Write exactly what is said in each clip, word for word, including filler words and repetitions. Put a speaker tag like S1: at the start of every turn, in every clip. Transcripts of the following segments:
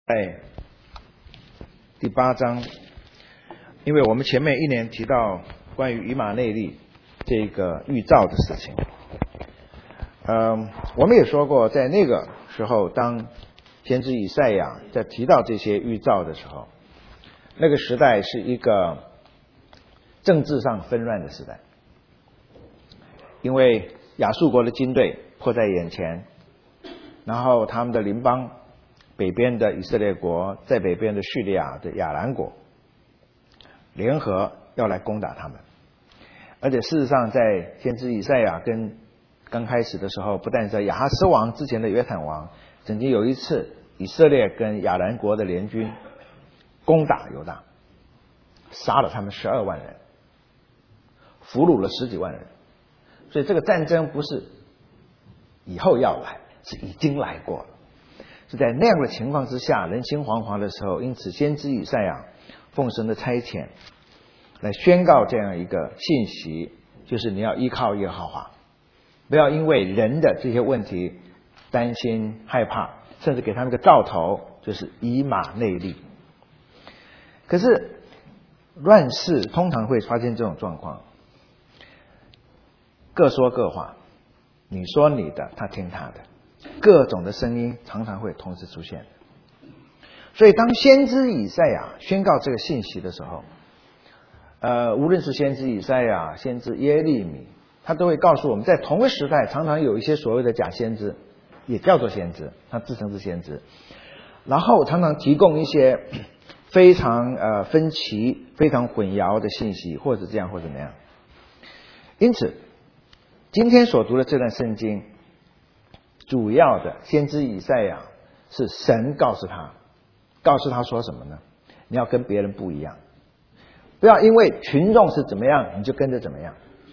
S1: 在第八章，因为我们前面一年提到关于以马内利这个预兆的事情，嗯，我们也说过，在那个时候，当先知以赛亚在提到这些预兆的时候，那个时代是一个政治上纷乱的时代，因为亚述国的军队迫在眼前，然后他们的邻邦北边的以色列国，在北边的叙利亚的亚兰国联合要来攻打他们。而且事实上，在先知以赛亚跟刚开始的时候，不但在亚哈斯王之前的约坦王，曾经有一次以色列跟亚兰国的联军攻打犹大，杀了他们十二万人，俘虏了十几万人。所以这个战争不是以后要来，是已经来过了。是在那样的情况之下，人心惶惶的时候，因此先知以赛亚奉神的差遣来宣告这样一个信息，就是你要依靠耶和华，不要因为人的这些问题担心害怕，甚至给他们一个兆头，就是以马内利。可是乱世通常会发现这种状况，各说各话，你说你的，他听他的，各种的声音常常会同时出现。所以当先知以赛亚宣告这个信息的时候，呃，无论是先知以赛亚、先知耶利米，他都会告诉我们，在同个时代常常有一些所谓的假先知，也叫做先知，他自称是先知，然后常常提供一些非常呃分歧、非常混淆的信息，或者这样或者那样。因此今天所读的这段圣经，主要的先知以赛亚是神告诉他，告诉他说什么呢？你要跟别人不一样，不要因为群众是怎么样你就跟着怎么样，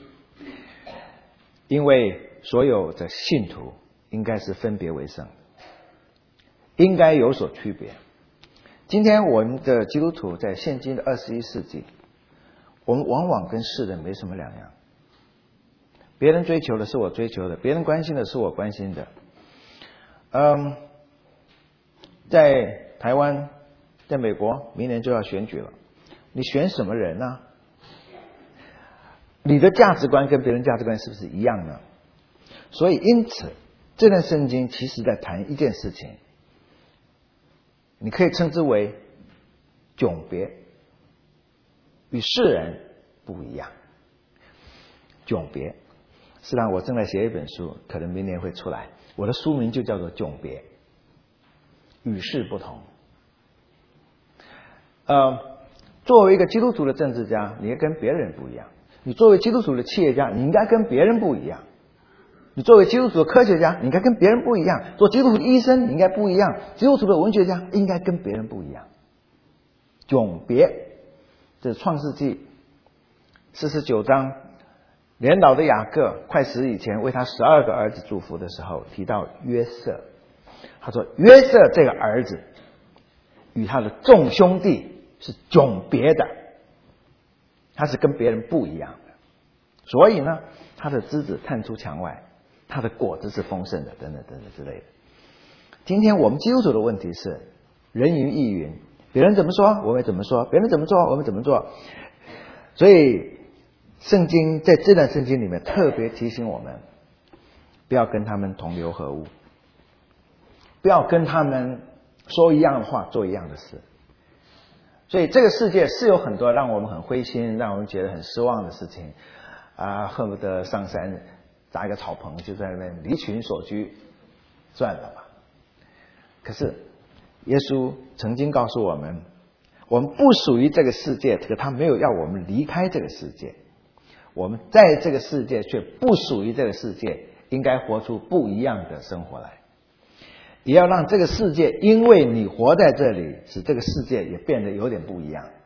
S1: 因为所有的信徒应该是分别为圣，应该有所区别。今天我们的基督徒在现今的二十一世纪，我们往往跟世人没什么两样，别人追求的是我追求的，别人关心的是我关心的。嗯，在台湾，在美国，明年就要选举了，你选什么人呢？你的价值观跟别人价值观是不是一样呢？所以因此这段圣经其实在谈一件事情，你可以称之为迥别，与世人不一样。迥别，实际上我正在写一本书，可能明年会出来，我的书名就叫做迥别，与世不同。呃，作为一个基督徒的政治家，你要跟别人不一样；你作为基督徒的企业家，你应该跟别人不一样；你作为基督徒的科学家，你应该跟别人不一样；做基督徒的医生，你应该不一样；基督徒的文学家应该跟别人不一样。迥别，这是创世纪四十九章，年老的雅各快死以前为他十二个儿子祝福的时候提到约瑟，他说约瑟这个儿子与他的众兄弟是迥别的，他是跟别人不一样的，所以呢他的枝子探出墙外，他的果子是丰盛的，等等等等之类的。今天我们基督徒的问题是人云亦云，别人怎么说我们怎么说，别人怎么做我们怎么做。所以圣经在这段圣经里面特别提醒我们，不要跟他们同流合污，不要跟他们说一样的话做一样的事。所以这个世界是有很多让我们很灰心，让我们觉得很失望的事情啊，恨不得上山搭一个草棚就在那边离群所居，算了吧。可是耶稣曾经告诉我们，我们不属于这个世界，可他没有要我们离开这个世界，我们在这个世界却不属于这个世界，应该活出不一样的生活来，也要让这个世界因为你活在这里，使这个世界也变得有点不一样。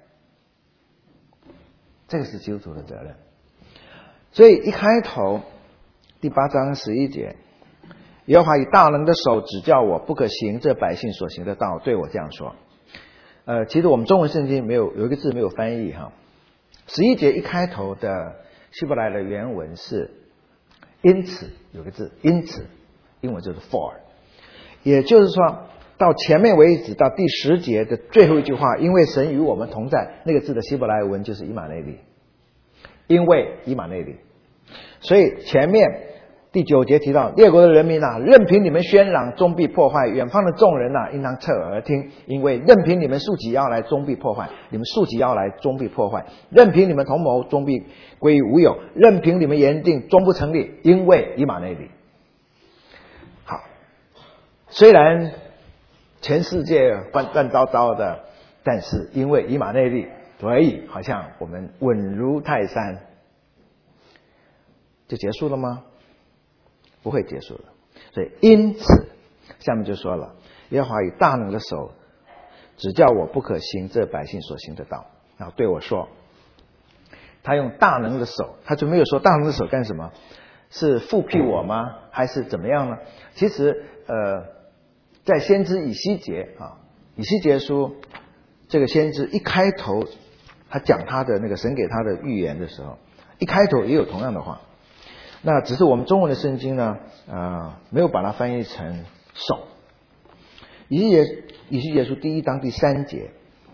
S1: 这个是基督徒的责任。所以一开头第八章十一节，耶和华以大能的手指教我，不可行这百姓所行的道，对我这样说。呃，其实我们中文圣经没有有一个字没有翻译哈。十一节一开头的希伯来的原文是因此，有个字因此，英文就是 for， 也就是说到前面为止，到第十节的最后一句话，因为神与我们同在，那个字的希伯来文就是以马内利，因为以马内利。所以前面第九节提到，列国的人民啊，任凭你们喧嚷，终必破坏；远方的众人啊，应当侧耳而听，因为任凭你们竖起腰来，终必破坏；你们竖起腰来，终必破坏；任凭你们同谋，终必归于无有；任凭你们言定，终不成立，因为以马内利。好，虽然全世界乱乱糟糟的，但是因为以马内利，所以好像我们稳如泰山。就结束了吗？不会结束的。所以因此下面就说了，耶和华以大能的手只叫我不可行这百姓所行的道，然后对我说，他用大能的手，他就没有说大能的手干什么，是复辟我吗？还是怎么样呢？其实呃，在先知以西结啊，以西结书这个先知一开头他讲他的那个神给他的预言的时候，一开头也有同样的话，那只是我们中文的圣经呢，呃，没有把它翻译成手。以西结以西结书第一章第三节，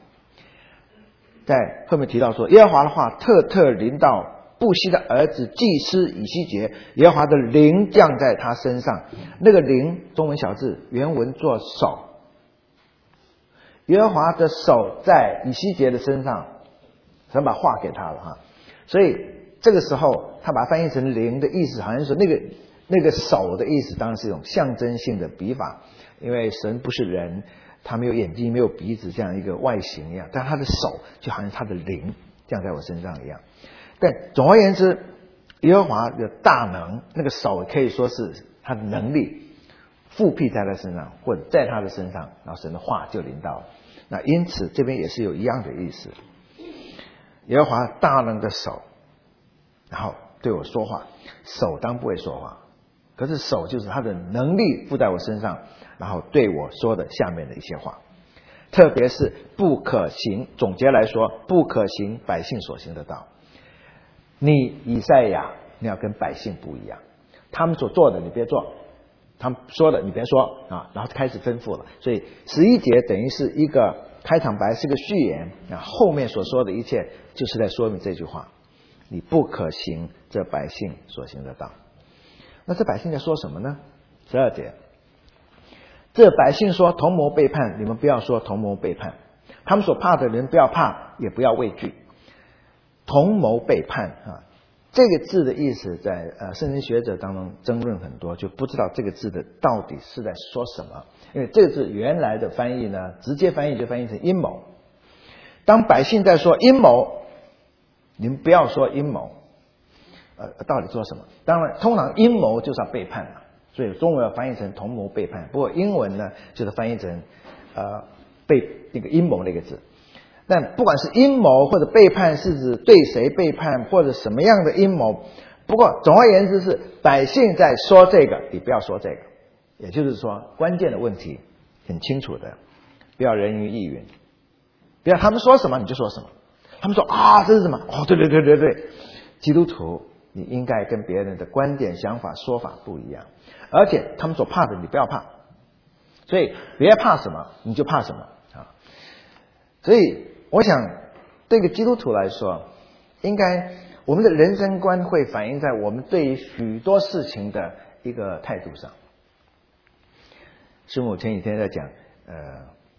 S1: 在后面提到说，耶和华的话特特临到布西的儿子祭司以西结，耶和华的灵降在他身上。那个灵中文小字原文作手，耶和华的手在以西结的身上，神把话给他了哈。所以这个时候他把它翻译成灵的意思，好像是说那个那个手的意思，当然是一种象征性的笔法，因为神不是人，他没有眼睛没有鼻子这样一个外形一样，但他的手就好像他的灵降在我身上一样。但总而言之，耶和华的大能，那个手可以说是他的能力复辟在他身上，或者在他的身上，然后神的话就临到了。那因此这边也是有一样的意思，耶和华大能的手，然后对我说话。手当不会说话，可是手就是他的能力附在我身上，然后对我说的下面的一些话，特别是不可行，总结来说，不可行百姓所行的道。你以赛亚，你要跟百姓不一样，他们所做的你别做，他们说的你别说啊，然后开始吩咐了。所以十一节等于是一个开场白，是个序言啊，后面所说的一切就是在说明这句话，你不可行这百姓所行的道。那这百姓在说什么呢？十二节，这百姓说同谋背叛，你们不要说同谋背叛，他们所怕的人不要怕，也不要畏惧。同谋背叛啊，这个字的意思在呃圣经学者当中争论很多，就不知道这个字的到底是在说什么。因为这个字原来的翻译呢，直接翻译就翻译成阴谋。当百姓在说阴谋，你们不要说阴谋，呃，到底说什么？当然，通常阴谋就是要背叛嘛，所以中文要翻译成同谋背叛。不过英文呢，就是翻译成呃背那个阴谋那个字。但不管是阴谋或者背叛，是指对谁背叛或者什么样的阴谋。不过总而言之是百姓在说这个，你不要说这个。也就是说，关键的问题很清楚的，不要人云亦云，不要他们说什么你就说什么。他们说啊，这是什么？哦，对对对对对，基督徒你应该跟别人的观点、想法、说法不一样，而且他们所怕的你不要怕，所以别怕什么你就怕什么啊。所以我想，对个基督徒来说，应该我们的人生观会反映在我们对于许多事情的一个态度上。师母前几天在讲，呃，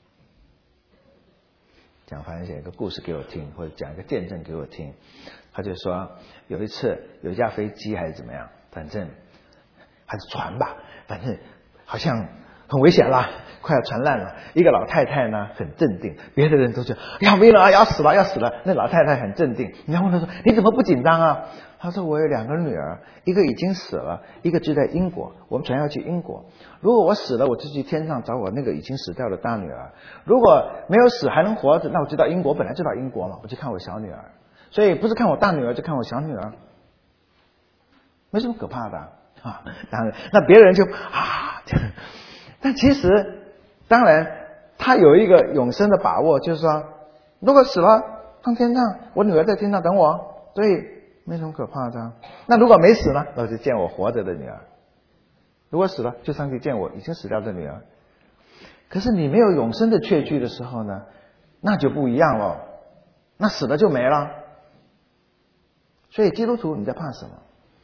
S1: 讲反正讲一个故事给我听，或者讲一个见证给我听。他就说有一次有一架飞机还是怎么样，反正还是船吧，反正好像很危险啦，快要船烂了。一个老太太呢很镇定，别的人都觉得要没了，要死了要死了，那老太太很镇定。你要问她说你怎么不紧张啊？她说我有两个女儿，一个已经死了，一个就在英国，我们船要去英国。如果我死了，我就去天上找我那个已经死掉的大女儿，如果没有死还能活着，那我就到英国，本来就到英国嘛，我去看我小女儿。所以不是看我大女儿就看我小女儿，没什么可怕的啊。当然那别人就啊，但其实当然他有一个永生的把握，就是说如果死了上天上，我女儿在天上等我，所以没什么可怕的。那如果没死呢，那就见我活着的女儿，如果死了就上去见我已经死掉的女儿。 可是你没有永生的确据的时候呢，那就不一样了，那死了就没了。所以基督徒你在怕什么？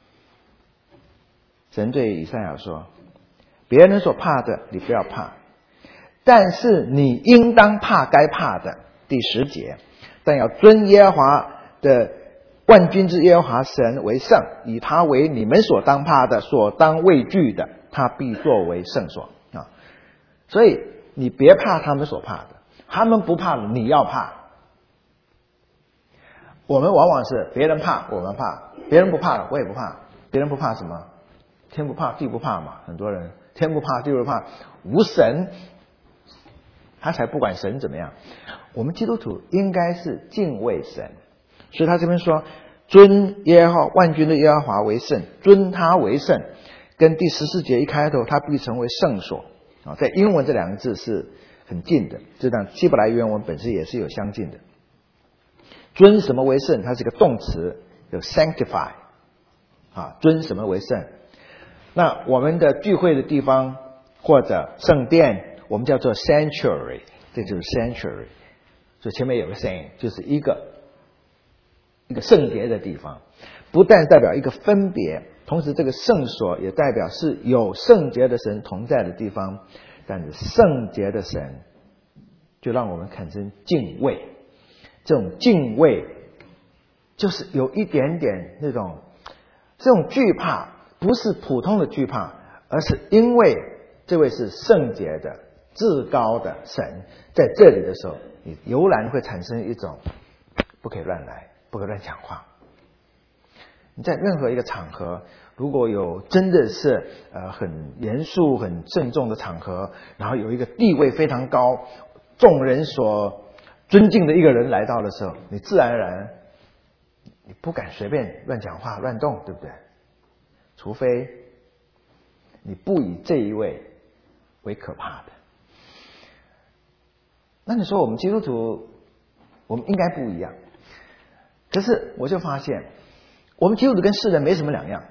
S1: 神对以赛亚说，别人所怕的你不要怕，但是你应当怕该怕的。第十节，但要尊耶和华的万军之耶和华神为圣，以他为你们所当怕的，所当畏惧的，他必作为圣所啊。所以你别怕他们所怕的，他们不怕的你要怕。我们往往是别人怕我们怕，别人不怕了我也不怕。别人不怕什么？天不怕地不怕嘛。很多人天不怕地不怕，无神他才不管神怎么样。我们基督徒应该是敬畏神，所以他这边说尊耶和华万军的耶和华为圣，尊他为圣，跟第十四节一开头他必成为圣所啊，在英文这两个字是很近的，这当希伯来原文本身也是有相近的。尊什么为圣？它是个动词，有 sanctify 啊，尊什么为圣？那我们的聚会的地方或者圣殿，我们叫做 sanctuary， 这就是 sanctuary。所以前面有个 saying， 就是一个一个圣洁的地方，不但代表一个分别，同时这个圣所也代表是有圣洁的神同在的地方。但是圣洁的神就让我们产生敬畏，这种敬畏就是有一点点那种这种惧怕，不是普通的惧怕，而是因为这位是圣洁的至高的神在这里的时候，你油然会产生一种不可以乱来，不可以乱讲话。你在任何一个场合，如果有真的是呃很严肃很郑重的场合，然后有一个地位非常高众人所尊敬的一个人来到的时候，你自然而然你不敢随便乱讲话乱动，对不对？除非你不以这一位为可怕的。那你说我们基督徒我们应该不一样，可是我就发现我们基督徒跟世人没什么两样。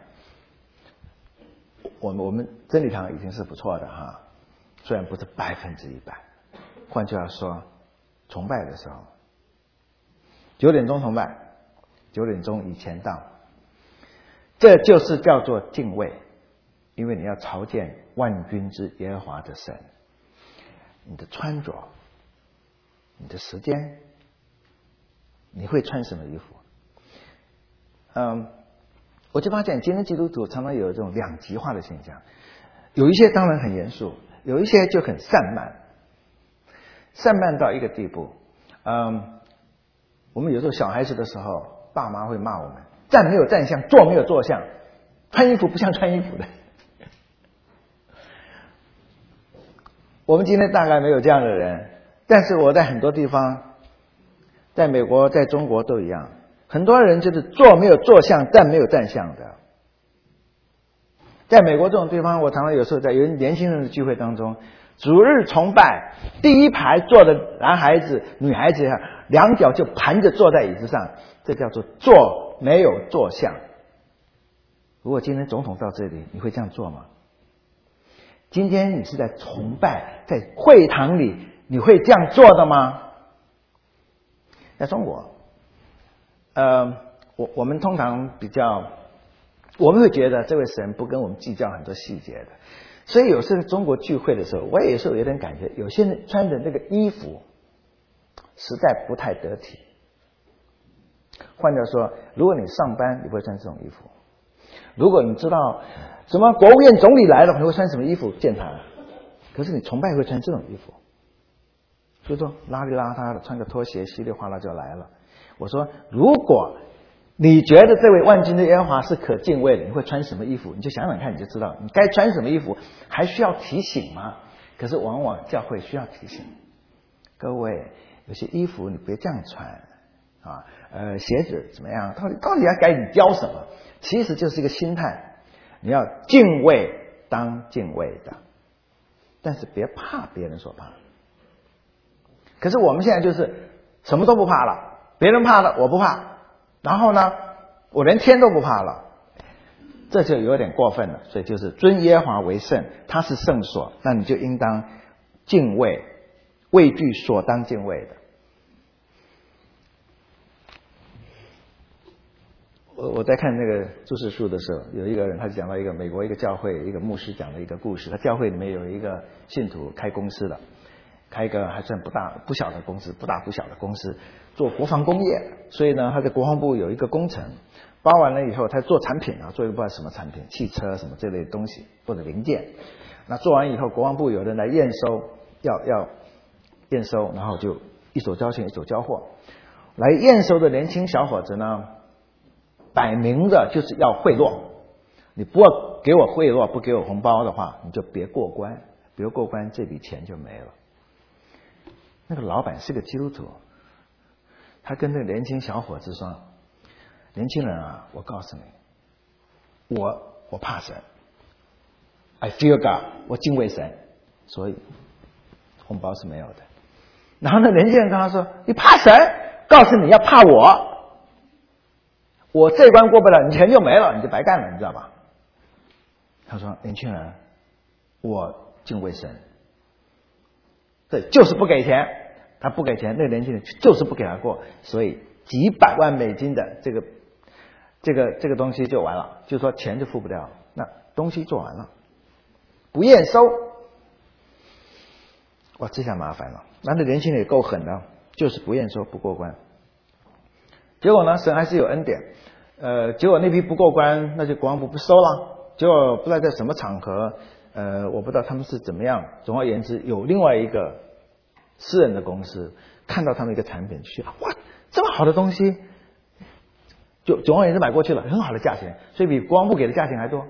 S1: 我们我们真理堂已经是不错的哈，虽然不是百分之一百。换句话说，崇拜的时候九点钟崇拜，九点钟以前到，这就是叫做敬畏，因为你要朝见万军之耶和华的神。你的穿着，你的时间，你会穿什么衣服？嗯，我就发现今天基督徒常常有这种两极化的现象，有一些当然很严肃，有一些就很散漫，散漫到一个地步。嗯，我们有时候小孩子的时候，爸妈会骂我们站没有站相，坐没有坐相，穿衣服不像穿衣服的。我们今天大概没有这样的人，但是我在很多地方，在美国在中国都一样，很多人就是坐没有坐相，站没有站相的。在美国这种地方，我常常有时候在有年轻人的聚会当中，主日崇拜第一排坐的男孩子女孩子两脚就盘着坐在椅子上，这叫做坐没有坐相。如果今天总统到这里，你会这样做吗？今天你是在崇拜，在会堂里，你会这样做的吗？在中国呃，我我们通常比较，我们会觉得这位神不跟我们计较很多细节的，所以有时候中国聚会的时候，我也有时候有点感觉，有些人穿的那个衣服实在不太得体。换句话说，如果你上班，你不会穿这种衣服；如果你知道什么国务院总理来了，你会穿什么衣服见他？可是你崇拜会穿这种衣服，所以说邋里邋遢的，穿个拖鞋，稀里哗啦就来了。我说，如果你觉得这位万军的耶和华是可敬畏的，你会穿什么衣服？你就想想看，你就知道你该穿什么衣服，还需要提醒吗？可是往往教会需要提醒各位，有些衣服你别这样穿啊，呃，鞋子怎么样？到底到底要该你教什么？其实就是一个心态，你要敬畏当敬畏的，但是别怕别人所怕。可是我们现在就是什么都不怕了，别人怕了我不怕，然后呢我连天都不怕了，这就有点过分了。所以就是尊耶和华为圣，他是圣所，那你就应当敬畏，畏惧所当敬畏的。我我在看那个注释书的时候，有一个人他讲到一个美国一个教会一个牧师讲的一个故事。他教会里面有一个信徒开公司的，开一个还算不大不小的公司，不大不小的公司，做国防工业。所以呢，他在国防部有一个工程，包完了以后，他做产品啊，做一个不知道什么产品，汽车什么这类东西或者零件。那做完以后，国防部有人来验收，要要验收，然后就一手交钱一手交货。来验收的年轻小伙子呢，摆明的就是要贿赂，你不给我贿赂，不给我红包的话，你就别过关，别过关，这笔钱就没了。那个老板是个基督徒，他跟那个年轻小伙子说：“年轻人啊，我告诉你，我我怕神 ，I fear God， 我敬畏神，所以红包是没有的。”然后那年轻人跟他说：“你怕神？告诉你要怕我。”我这关过不了，你钱就没了，你就白干了，你知道吧？他说：“年轻人，我敬畏神，对，就是不给钱。他不给钱，那个年轻人就是不给他过，所以几百万美金的这个这个这个东西就完了，就说钱就付不掉，那东西做完了，不验收，哇，这下麻烦了。那那年轻人也够狠的，就是不验收，不过关。结果呢，神还是有恩典。呃，结果那批不过关，那就国防部不收了。结果不知道在什么场合，呃，我不知道他们是怎么样。总而言之，有另外一个私人的公司看到他们一个产品去，哇，这么好的东西，就总而言之买过去了，很好的价钱，所以比国防部给的价钱还多。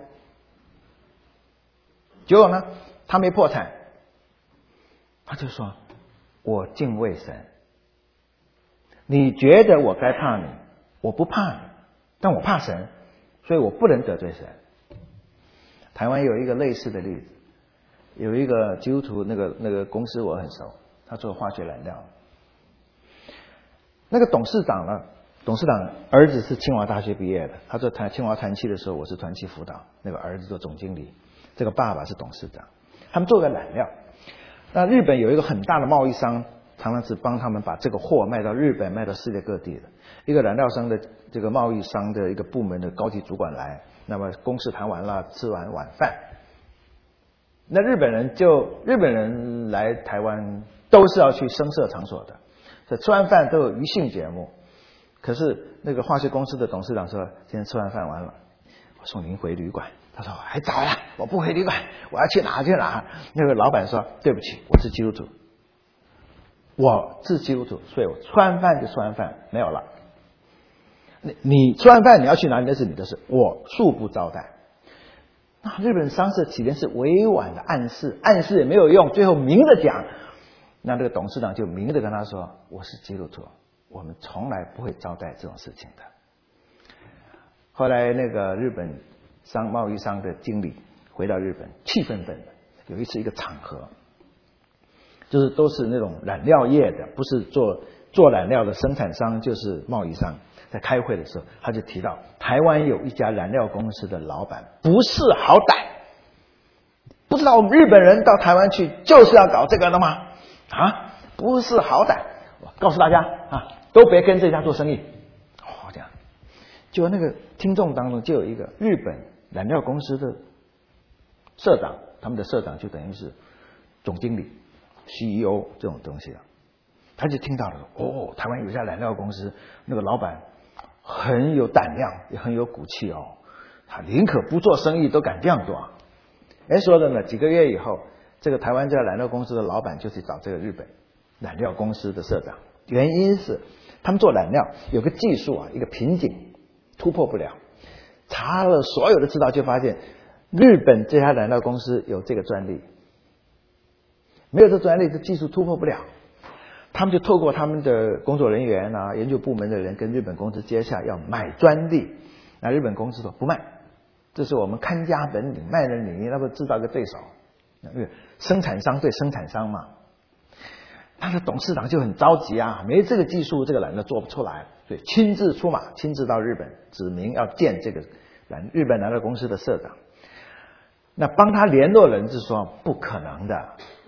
S1: 结果呢，他没破产，他就说：“我敬畏神。你觉得我该怕你，我不怕你，但我怕神，所以我不能得罪神。”台湾有一个类似的例子，有一个基督徒，那个那个公司我很熟，他做化学染料。那个董事长呢，董事长儿子是清华大学毕业的，他做谈清华团契的时候，我是团契辅导，那个儿子做总经理，这个爸爸是董事长。他们做个染料，那日本有一个很大的贸易商，常常是帮他们把这个货卖到日本，卖到世界各地的。一个染料商的这个贸易商的一个部门的高级主管来，那么公事谈完了，吃完晚饭，那日本人就日本人来台湾都是要去声色场所的，所以吃完饭都有娱性节目。可是那个化学公司的董事长说：“今天吃完饭完了，我送您回旅馆。”他说：“还早呀，我不回旅馆，我要去哪去哪。”那个老板说：“对不起，我是基督徒。我是基督徒，所以我吃完饭就吃完饭，没有了。你你吃完饭你要去哪里那是你的事，我恕不招待。”那日本商社起先是委婉的暗示，暗示也没有用，最后明着讲。那这个董事长就明着跟他说：“我是基督徒，我们从来不会招待这种事情的。”后来那个日本商贸易商的经理回到日本，气愤愤的。有一次一个场合，就是都是那种染料业的，不是做做染料的生产商，就是贸易商。在开会的时候，他就提到台湾有一家染料公司的老板不识好歹，不知道我们日本人到台湾去就是要搞这个的吗？啊，不识好歹！我告诉大家啊，都别跟这家做生意。哦，这样，就那个听众当中就有一个日本染料公司的社长，他们的社长就等于是总经理 C E O 这种东西啊，他就听到了，哦，台湾有一家染料公司，那个老板很有胆量，也很有骨气哦，他宁可不做生意都敢这样做。哎，说的呢，几个月以后，这个台湾这家染料公司的老板就去找这个日本染料公司的社长，原因是他们做染料有个技术啊，一个瓶颈突破不了，查了所有的资料就发现日本这家染料公司有这个专利，没有这专利，这技术突破不了。他们就透过他们的工作人员啊、研究部门的人跟日本公司接下要买专利，那日本公司说不卖，这是我们看家本领，卖了你那不制造个对手，因为生产商对生产商嘛。他的董事长就很着急啊，没这个技术，这个染料做不出来，所以亲自出马，亲自到日本指明要见这个日本染料公司的社长。那帮他联络人是说不可能的，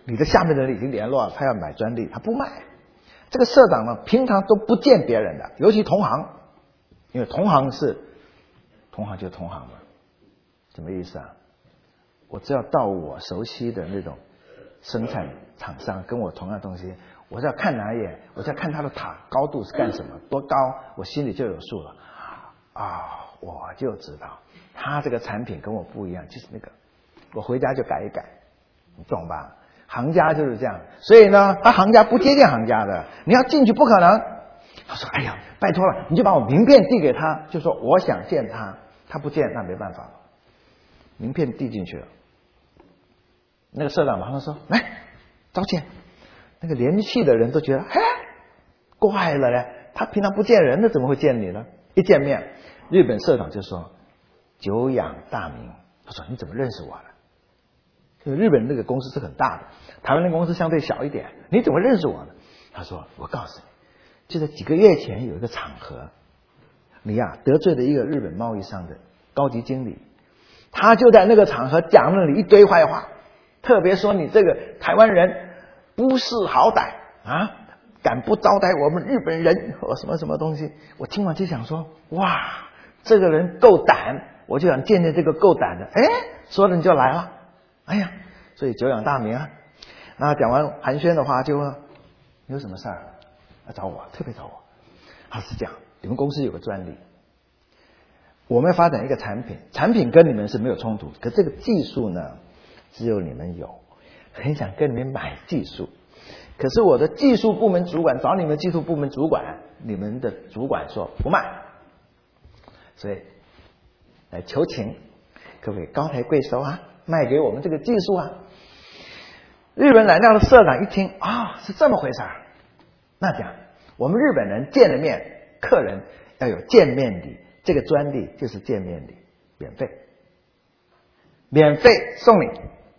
S1: 你的下面的人已经联络了，他要买专利，他不卖。这个社长呢，平常都不见别人的，尤其同行，因为同行是同行就同行嘛，什么意思啊？我只要到我熟悉的那种生产厂商，跟我同样的东西，我只要看哪一眼，我只要看他的塔高度是干什么，多高，我心里就有数了啊，我就知道他这个产品跟我不一样，就是那个，我回家就改一改，你懂吧？行家就是这样，所以呢，他行家不接见行家的，你要进去不可能。他说：“哎呀，拜托了，你就把我名片递给他，就说我想见他，他不见那没办法了。名片递进去了，那个社长马上说：来，召见。那个联系的人都觉得，哎，怪了嘞，他平常不见人的，怎么会见你呢？一见面，日本社长就说：久仰大名。他说：你怎么认识我的？因为日本那个公司是很大的，台湾那个公司相对小一点，你怎么认识我呢？他说：我告诉你，就在几个月前有一个场合，你呀、啊、得罪了一个日本贸易商的高级经理，他就在那个场合讲了你一堆坏话，特别说你这个台湾人不识好歹啊，敢不招待我们日本人或什么什么东西。我听完就想说，哇，这个人够胆，我就想见见这个够胆的。哎，说了你就来了。哎呀，所以久仰大名啊。那讲完寒暄的话就问，你有什么事儿要找我，特别找我。他是这样，你们公司有个专利，我们发展一个产品，产品跟你们是没有冲突，可这个技术呢只有你们有，很想跟你们买技术，可是我的技术部门主管找你们技术部门主管，你们的主管说不卖，所以来求情，可不可以高抬贵手啊，卖给我们这个技术啊？日本染料的社长一听啊、哦，是这么回事儿，那讲我们日本人见了面，客人要有见面礼，这个专利就是见面礼，免费，免费送你。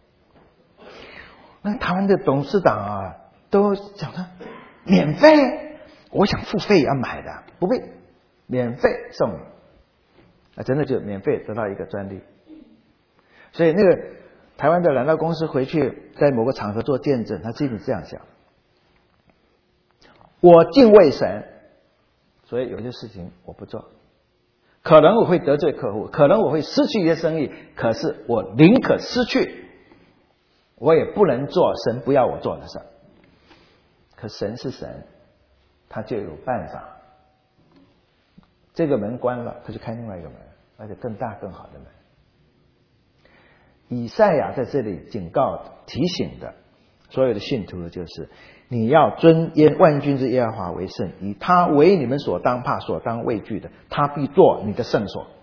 S1: 那台湾的董事长啊，都讲他免费，我想付费也要买的，不必，免费送你。啊，真的就免费得到一个专利。所以那个台湾的染料公司回去在某个场合做见证，他心里这样想：我敬畏神，所以有些事情我不做，可能我会得罪客户，可能我会失去一些生意，可是我宁可失去，我也不能做神不要我做的事。可神是神，他就有办法，这个门关了，他就开另外一个门，而且更大更好的门。以赛亚在这里警告提醒的所有的信徒的就是，你要尊耶万军之耶和华为圣，以他为你们所当怕所当畏惧的，他必做你的圣所。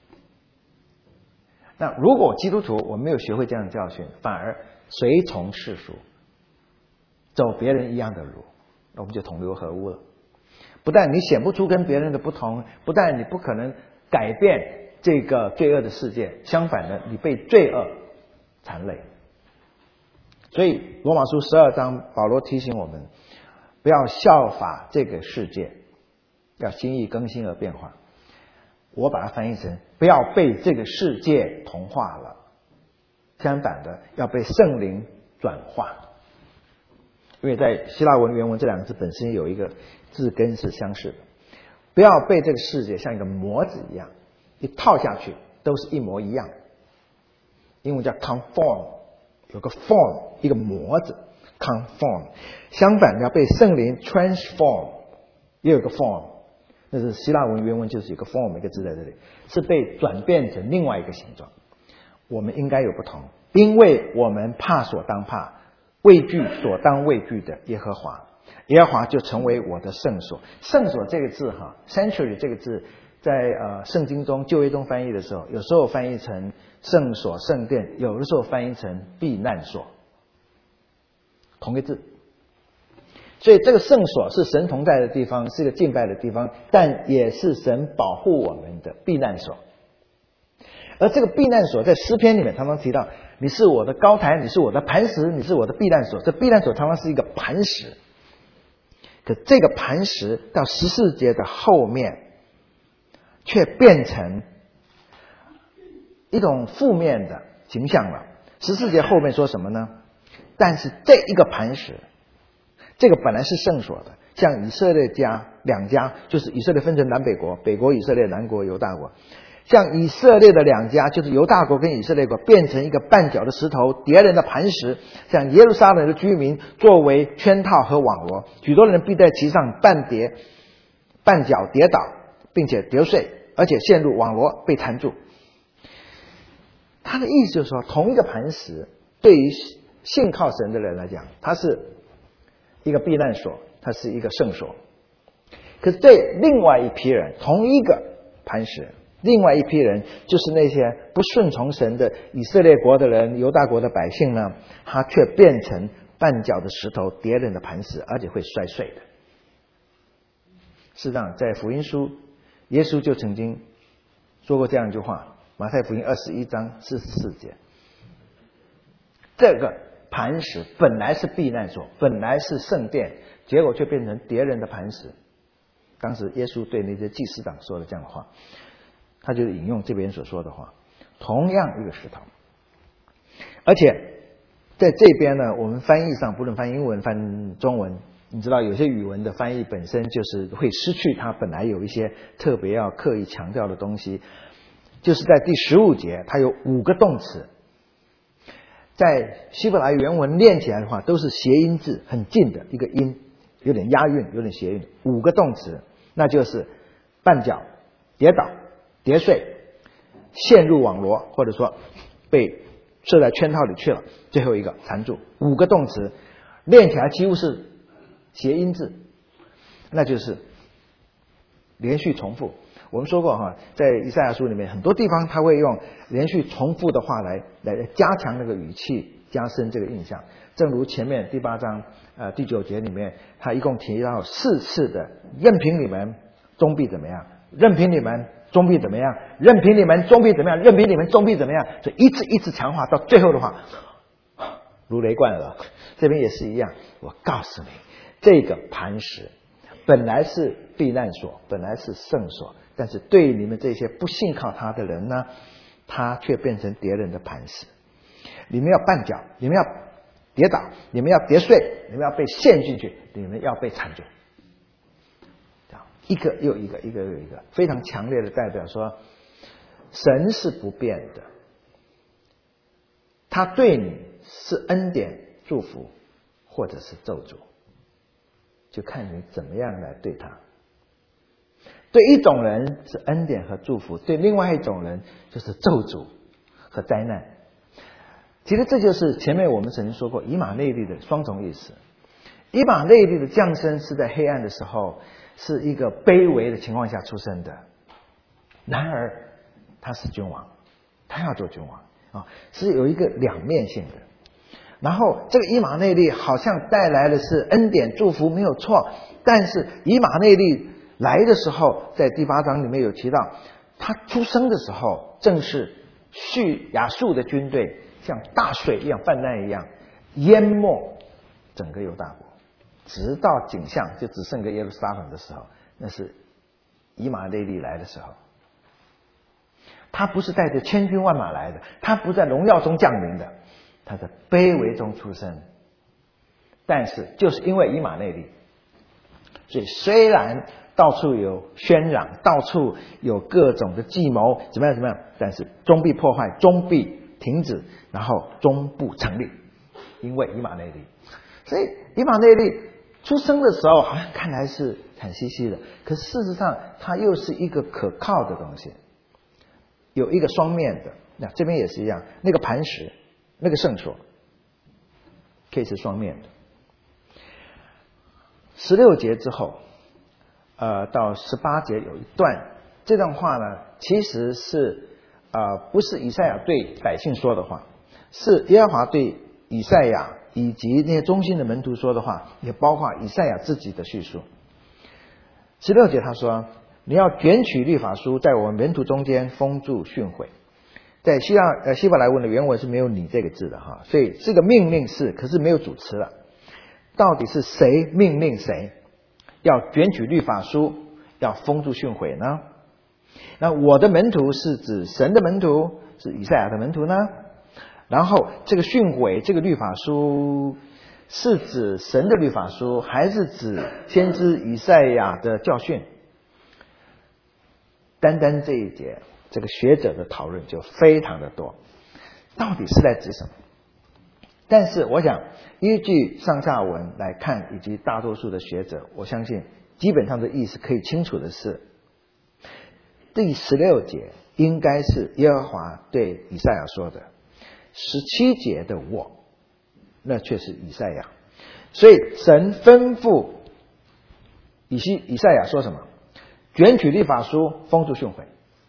S1: 那如果基督徒我们没有学会这样的教训，反而随从世俗，走别人一样的路，我们就同流合污了。不但你显不出跟别人的不同，不但你不可能改变这个罪恶的世界，相反的，你被罪恶缠累。所以罗马书十二章保罗提醒我们，不要效法这个世界，要心意更新而变化。我把它翻译成不要被这个世界同化了，相反的要被圣灵转化。因为在希腊文原文这两个字本身有一个字根是相似的，不要被这个世界像一个模子一样一套下去都是一模一样，英文叫 conform， 有个 form 一个模子 conform， 相反要被圣灵 transform， 也有个 form， 那是希腊文原文就是有个 form 一个字在这里，是被转变成另外一个形状。我们应该有不同，因为我们怕所当怕，畏惧所当畏惧的耶和华，耶和华就成为我的圣所。圣所这个字哈 sanctuary 这个字在呃圣经中旧约中翻译的时候，有时候翻译成圣所圣殿，有的时候翻译成避难所，同一个字。所以这个圣所是神同在的地方，是个敬拜的地方，但也是神保护我们的避难所。而这个避难所在诗篇里面常常提到，你是我的高台，你是我的磐石，你是我的避难所。这避难所常常是一个磐石，可这个磐石到十四节的后面却变成一种负面的形象了。十四节后面说什么呢？ 但是这一个磐石，这个本来是圣所的，像以色列家两家，就是以色列分成南北国，北国以色列，南国犹大国。像以色列的两家，就是犹大国跟以色列国，变成一个绊脚的石头，敌人的磐石，像耶路撒冷的居民作为圈套和网罗，许多人必在其上绊跌、绊脚跌倒，并且跌碎，而且陷入网罗被缠住。他的意思就是说，同一个磐石对于信靠神的人来讲，它是一个避难所，它是一个圣所。可是对另外一批人，同一个磐石，另外一批人就是那些不顺从神的以色列国的人，犹大国的百姓呢，他却变成绊脚的石头，敌人的磐石，而且会摔碎的。事实上，在福音书，耶稣就曾经说过这样一句话，马太福音二十一章四十四节，这个磐石本来是避难所，本来是圣殿，结果却变成敌人的磐石。当时耶稣对那些祭司长说了这样的话，他就是引用这边所说的话，同样一个石头。而且在这边呢，我们翻译上，不论翻英文翻中文，你知道有些语文的翻译本身就是会失去它本来有一些特别要刻意强调的东西。就是在第十五节，它有五个动词，在希伯来原文念起来的话，都是谐音字，很近的一个音，有点押韵，有点谐韵。五个动词，那就是绊脚、跌倒、跌碎、陷入网罗，或者说被设在圈套里去了。最后一个缠住，五个动词练起来几乎是谐音字，那就是连续重复。我们说过哈，在以赛亚书里面很多地方他会用连续重复的话来来加强那个语气，加深这个印象。正如前面第八章呃第九节里面，他一共提到四次的任凭你们终必怎么样，任凭你们终必怎么样，任凭你们终必怎么样，任凭你们终必怎么样，所以一次一次强化到最后的话如雷贯耳。这边也是一样，我告诉你，这个磐石本来是避难所，本来是圣所，但是对于你们这些不信靠他的人呢，他却变成敌人的磐石。你们要绊脚，你们要跌倒，你们要跌碎，你们要被陷进去，你们要被缠住。一个又一个，一个又一个，非常强烈的代表说，神是不变的，他对你是恩典祝福，或者是咒诅，就看你怎么样来对他。对一种人是恩典和祝福，对另外一种人就是咒诅和灾难。其实这就是前面我们曾经说过以马内利的双重意思。以马内利的降生是在黑暗的时候，是一个卑微的情况下出生的，然而他是君王，他要做君王啊，是有一个两面性的。然后这个以马内利好像带来的是恩典祝福，没有错，但是以马内利来的时候，在第八章里面有提到，他出生的时候正是叙亚述的军队像大水一样泛滥一样淹没整个犹大国，直到景象就只剩个耶路撒冷的时候，那是以马内利来的时候。他不是带着千军万马来的，他不在荣耀中降临的，他在卑微中出生。但是就是因为以马内利，所以虽然到处有喧嚷，到处有各种的计谋，怎么样怎么样，但是终必破坏，终必停止，然后终不成立，因为以马内利。所以以马内利出生的时候好像看来是惨兮兮的，可是事实上它又是一个可靠的东西，有一个双面的。那这边也是一样，那个磐石，那个圣所可以是双面的。十六节之后呃，到十八节有一段，这段话呢，其实是呃不是以赛亚对百姓说的话，是耶和华对以赛亚以及那些忠心的门徒说的话，也包括以赛亚自己的叙述。十六节他说，你要卷取律法书，在我们门徒中间封住训诲。在希腊呃希伯来文的原文是没有你这个字的哈，所以这个命令是，可是没有主词了。到底是谁命令谁要卷取律法书，要封住训诲呢？那我的门徒是指神的门徒，是以赛亚的门徒呢， 然后这个训诲这个律法书是指神的律法书，还是指先知以赛亚的教训？单单这一节，这个学者的讨论就非常的多，到底是在指什么？但是我想依据上下文来看，以及大多数的学者，我相信基本上的意思可以清楚的是，第十六节应该是耶和华对以赛亚说的，十七节的我，那却是以赛亚。所以神吩咐以西以赛亚说什么？卷取律法书，封住训诲。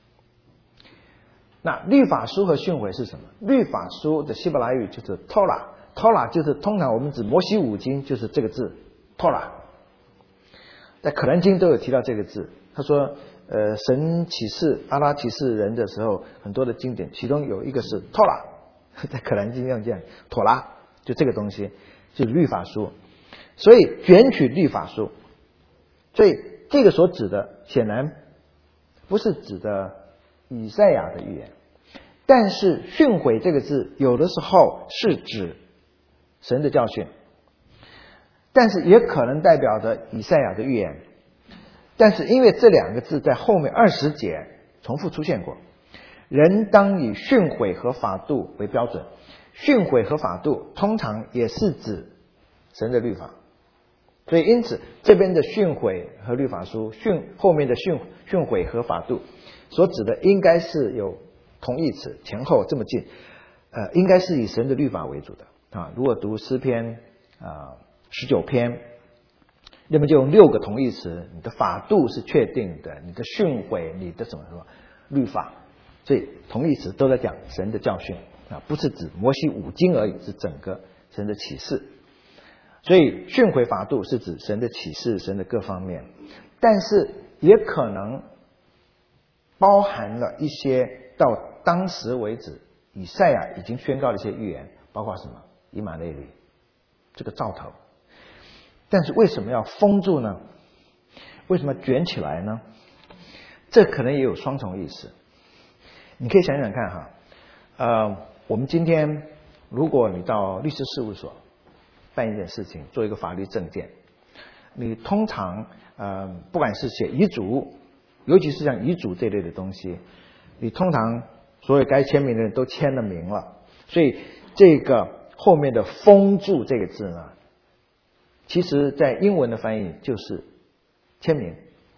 S1: 那律法书和训诲是什么？律法书的希伯来语就是 Torah，Torah 就是通常我们指摩西五经，就是这个字 Torah。在可兰经都有提到这个字，他说呃，神启示阿拉启示人的时候，很多的经典，其中有一个是 Torah， 在可兰经用这样妥拉，就这个东西就是律法书。所以卷取律法书，所以这个所指的显然不是指的以赛亚的预言，但是训诲这个字有的时候是指神的教训，但是也可能代表着以赛亚的预言。但是因为这两个字在后面二十节重复出现过，人当以训诲和法度为标准。训诲和法度通常也是指神的律法，所以因此这边的训诲和律法书，训后面的训训诲和法度所指的应该是有同义词，前后这么近，呃，应该是以神的律法为主的啊。如果读诗篇啊十九篇，那么就用六个同义词，你的法度是确定的，你的训诲，你的什么什么律法，所以同义词都在讲神的教训啊，不是指摩西五经而已，是整个神的启示。所以训诲法度是指神的启示，神的各方面，但是也可能包含了一些到当时为止以赛亚已经宣告的一些预言，包括什么以马内利这个兆头。但是为什么要封住呢？为什么卷起来呢？这可能也有双重意思。你可以想想看哈，呃，我们今天如果你到律师事务所办一件事情，做一个法律证件，你通常呃，不管是写遗嘱，尤其是像遗嘱这类的东西，你通常所有该签名的人都签了名了，所以这个后面的封住这个字呢，其实在英文的翻译就是签名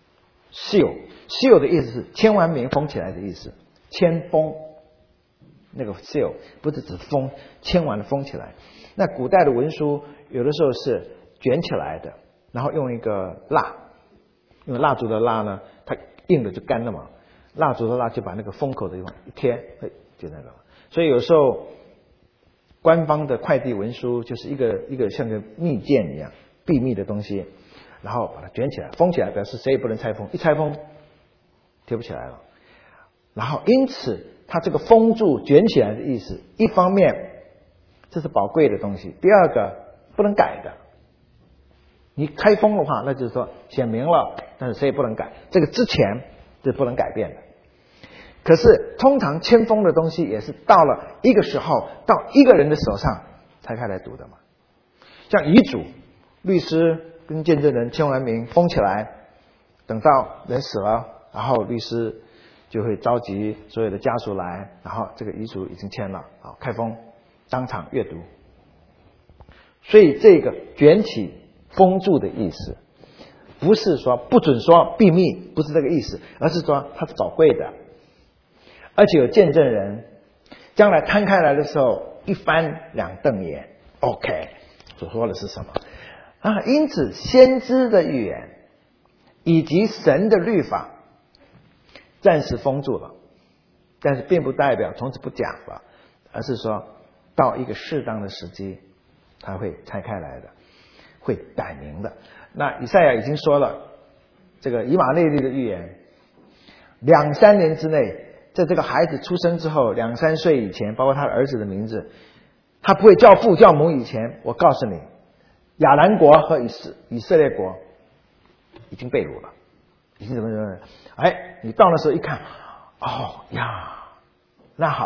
S1: seal seal 的意思是签完名封起来的意思，签封那个 seal 不是指封，签完了封起来。那古代的文书有的时候是卷起来的，然后用一个蜡，因为蜡烛的蜡呢它硬了就干了嘛，蜡烛的蜡就把那个封口的地方一贴，哎，就那个了。所以有时候官方的快递文书就是一个一个像个密件一样秘密的东西，然后把它卷起来封起来，表示谁也不能拆封，一拆封贴不起来了。然后因此它这个封住卷起来的意思，一方面这是宝贵的东西，第二个不能改的。你开封的话，那就是说写明了，但是谁也不能改，这个之前是不能改变的。可是通常签封的东西也是到了一个时候，到一个人的手上才开来读的嘛。像遗嘱，律师跟见证人签完名封起来，等到人死了，然后律师就会召集所有的家属来，然后这个遗嘱已经签了，好，开封，当场阅读。所以这个卷起封住的意思，不是说不准说秘密，不是这个意思，而是说它是宝贵的，而且有见证人，将来摊开来的时候一翻两瞪眼 OK 所说的是什么啊？因此先知的预言以及神的律法暂时封住了，但是并不代表从此不讲了，而是说到一个适当的时机它会拆开来的，会摆明的。那以赛亚已经说了，这个以马内利的预言，两三年之内，在这个孩子出生之后两三岁以前，包括他的儿子的名字，他不会叫父叫母以前，我告诉你，亚兰国和以色以色列国已经被掳了，已经怎么怎么，哎，你到那时候一看，哦呀，那好，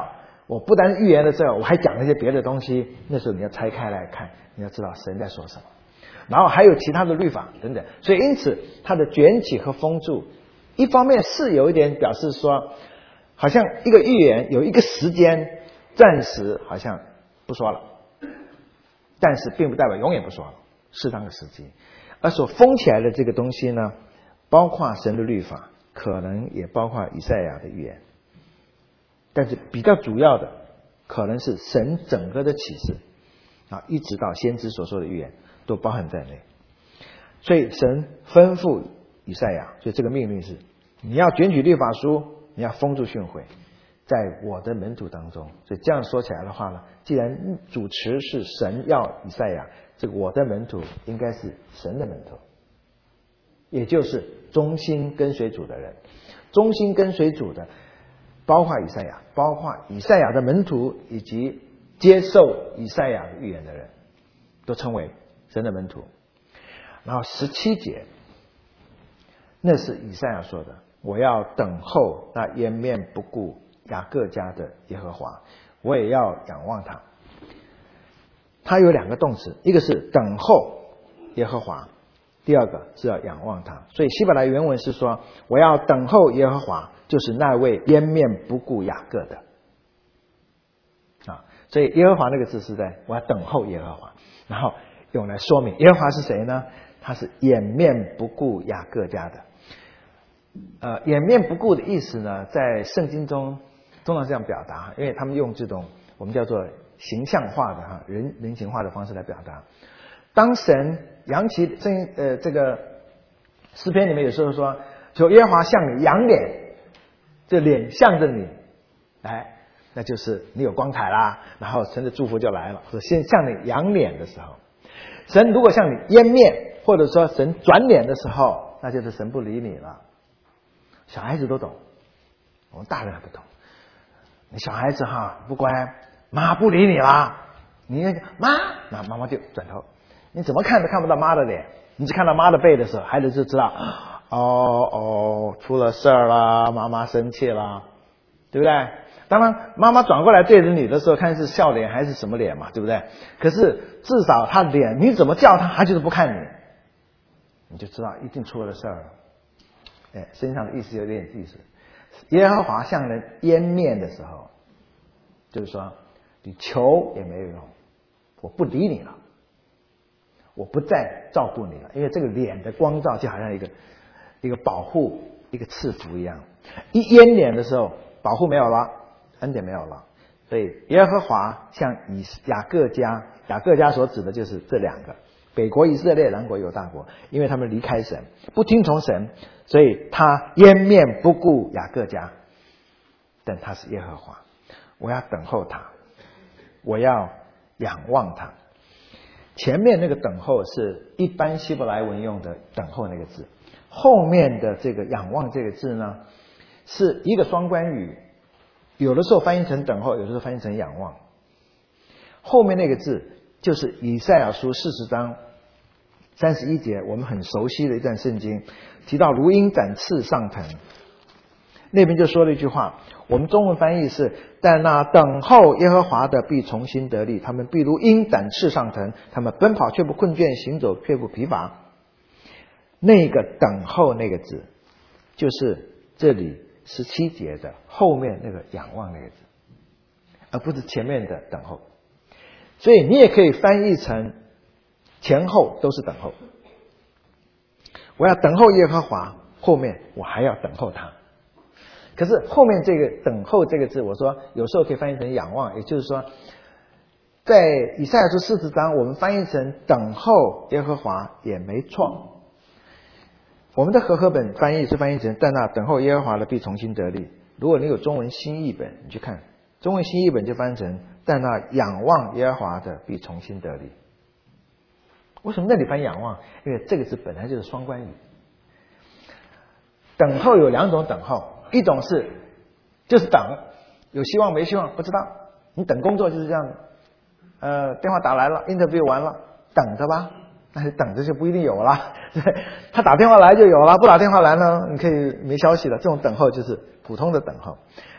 S1: 我不单预言的时候，我还讲了一些别的东西。那时候你要拆开来看，你要知道神在说什么。然后还有其他的律法等等。所以因此，它的卷起和封住，一方面是有一点表示说，好像一个预言有一个时间暂时好像不说了，但是并不代表永远不说了，适当的时机。而所封起来的这个东西呢，包括神的律法，可能也包括以赛亚的预言，但是比较主要的可能是神整个的启示啊，一直到先知所说的预言都包含在内。所以神吩咐以赛亚，所以这个命令是你要卷起律法书，你要封住训诲，在我的门徒当中。所以这样说起来的话呢，既然主持是神要以赛亚，这个我的门徒应该是神的门徒，也就是忠心跟随主的人。忠心跟随主的包括以赛亚，包括以赛亚的门徒，以及接受以赛亚的预言的人，都称为神的门徒。然后十七节，那是以赛亚说的，我要等候那掩面不顾雅各家的耶和华，我也要仰望他。他有两个动词，一个是等候耶和华，第二个是要仰望他。所以希伯来原文是说，我要等候耶和华，就是那位掩面不顾雅各的啊。所以耶和华那个字是在我要等候耶和华，然后用来说明耶和华是谁呢？他是掩面不顾雅各家的。呃，掩面不顾的意思呢，在圣经中通常这样表达，因为他们用这种我们叫做形象化的哈人人形化的方式来表达。当神扬起这呃这个诗篇里面有时候说，求耶和华向你扬脸，这脸向着你，哎，那就是你有光彩啦，然后神的祝福就来了。说先向你扬脸的时候，神如果向你掩面，或者说神转脸的时候，那就是神不理你了。小孩子都懂，我们大人还不懂。你小孩子哈不乖，妈不理你啦，你那个妈，那妈妈就转头，你怎么看都看不到妈的脸，你只看到妈的背的时候，孩子就知道，哦哦，出了事儿了，妈妈生气了，对不对？当然妈妈转过来对着你的时候，看是笑脸还是什么脸嘛，对不对？可是至少他脸你怎么叫他，他就是不看你，你就知道一定出了事儿了。哎，身上的意思有点意思。耶和华向人掩面的时候，就是说你求也没有用，我不理你了，我不再照顾你了，因为这个脸的光照就好像一个一个保护一个赐福一样。一掩脸的时候，保护没有了，恩典没有了。所以耶和华向以雅各家，雅各家所指的就是这两个，北国以色列，南国犹大国，因为他们离开神，不听从神，所以他掩面不顾雅各家，但他是耶和华，我要等候他，我要仰望他。前面那个等候是一般希伯来文用的等候那个字，后面的这个仰望这个字呢，是一个双关语，有的时候翻译成等候，有的时候翻译成仰望。后面那个字就是以赛亚书四十章三十一节，我们很熟悉的一段圣经，提到如鹰展翅上腾，那边就说了一句话，我们中文翻译是，但那等候耶和华的必重新得力，他们必如鹰展翅上腾，他们奔跑却不困倦，行走却不疲乏。那个等候那个字就是这里十七节的后面那个仰望那个字，而不是前面的等候。所以你也可以翻译成前后都是等候，我要等候耶和华，后面我还要等候他。可是后面这个等候这个字，我说有时候可以翻译成仰望，也就是说在以赛亚书四十章我们翻译成等候耶和华也没错。我们的和合本翻译是翻译成但那等候耶和华的必重新得力。如果你有中文新译本，你去看中文新译本就翻译成但那仰望耶和华的必重新得力。为什么那里翻仰望？因为这个字本来就是双关语。等候有两种等候，一种是就是等，有希望没希望不知道，你等工作就是这样，呃，电话打来了 interview 完了等着吧，但是等着就不一定有了，他打电话来就有了，不打电话来呢你可以没消息了，这种等候就是普通的等候。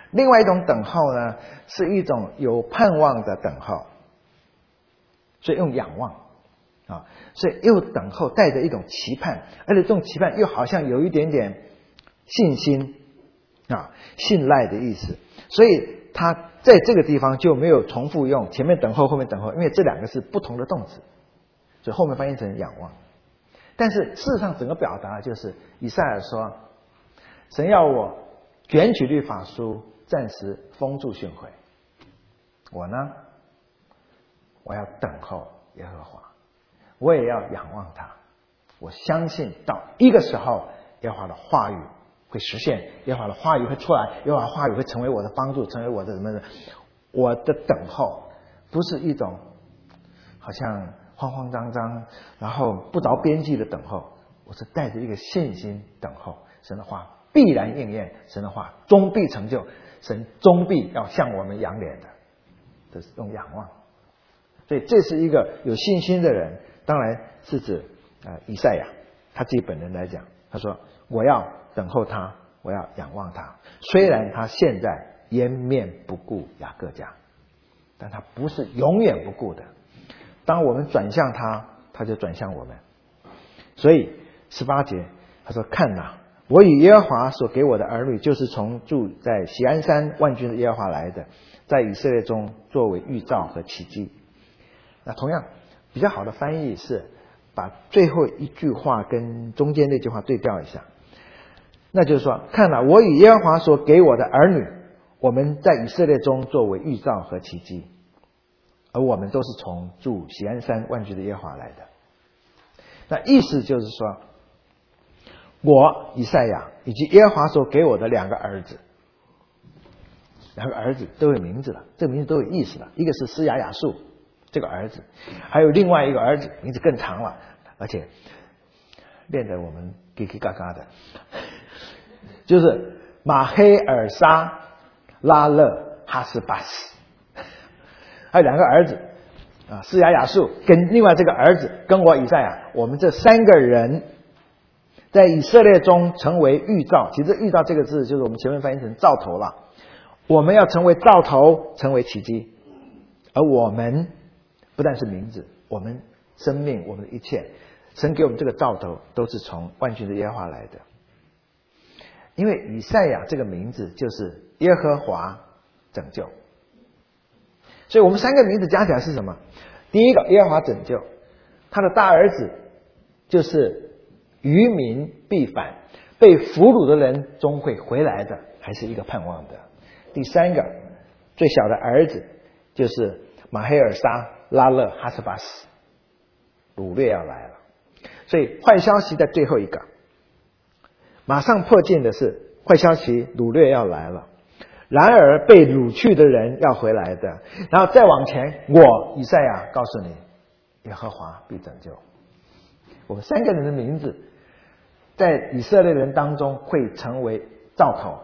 S1: 另外一种等候呢，是一种有盼望的等候，所以用仰望啊，所以又等候带着一种期盼，而且这种期盼又好像有一点点信心啊、信赖的意思，所以他在这个地方就没有重复用前面等候后面等候，因为这两个是不同的动词，所以后面翻译成仰望。但是事实上整个表达就是以赛亚说，神要我卷取律法书，暂时封住训诲，我呢我要等候耶和华，我也要仰望他，我相信到一个时候耶和华的话语会实现，耶和华的话语会出来，耶和华话语会成为我的帮助，成为我的什么的。我的等候不是一种好像慌慌张张然后不着边际的等候，我是带着一个信心等候神的话必然应验，神的话终必成就，神终必要向我们仰脸的，这是用仰望。所以这是一个有信心的人，当然是指呃以赛亚他自己本人来讲，他说我要等候他，我要仰望他，虽然他现在颜面不顾雅各家，但他不是永远不顾的，当我们转向他，他就转向我们。所以十八节他说，看哪，我与耶和华所给我的儿女，就是从住在锡安山万军的耶和华来的，在以色列中作为预兆和奇迹。那同样比较好的翻译是把最后一句话跟中间那句话对调一下，那就是说，看哪，我与耶和华所给我的儿女，我们在以色列中作为预兆和奇迹，而我们都是从住锡安山万军的耶和华来的。那意思就是说，我以赛亚以及耶和华所给我的两个儿子，两个儿子都有名字了，这个名字都有意思了，一个是施雅雅述这个儿子，还有另外一个儿子名字更长了，而且练得我们叽叽嘎嘎的，就是马黑尔沙拉勒哈斯巴斯，还有两个儿子啊，施雅雅述跟另外这个儿子跟我以赛亚，我们这三个人在以色列中成为预兆。其实预兆这个字就是我们前面翻译成兆头了，我们要成为兆头，成为奇迹。而我们不但是名字，我们生命，我们的一切，神给我们这个兆头都是从万军的耶和华来的。因为以赛亚这个名字就是耶和华拯救，所以我们三个名字加起来是什么？第一个耶和华拯救，他的大儿子就是渔民必反，被俘虏的人终会回来的，还是一个盼望的。第三个最小的儿子就是马黑尔沙拉勒哈斯巴斯，掳掠要来了。所以坏消息在最后一个，马上迫近的是坏消息，掳掠要来了。然而被掳去的人要回来的，然后再往前，我以赛亚告诉你，耶和华必拯救。我们三个人的名字在以色列人当中会成为兆头，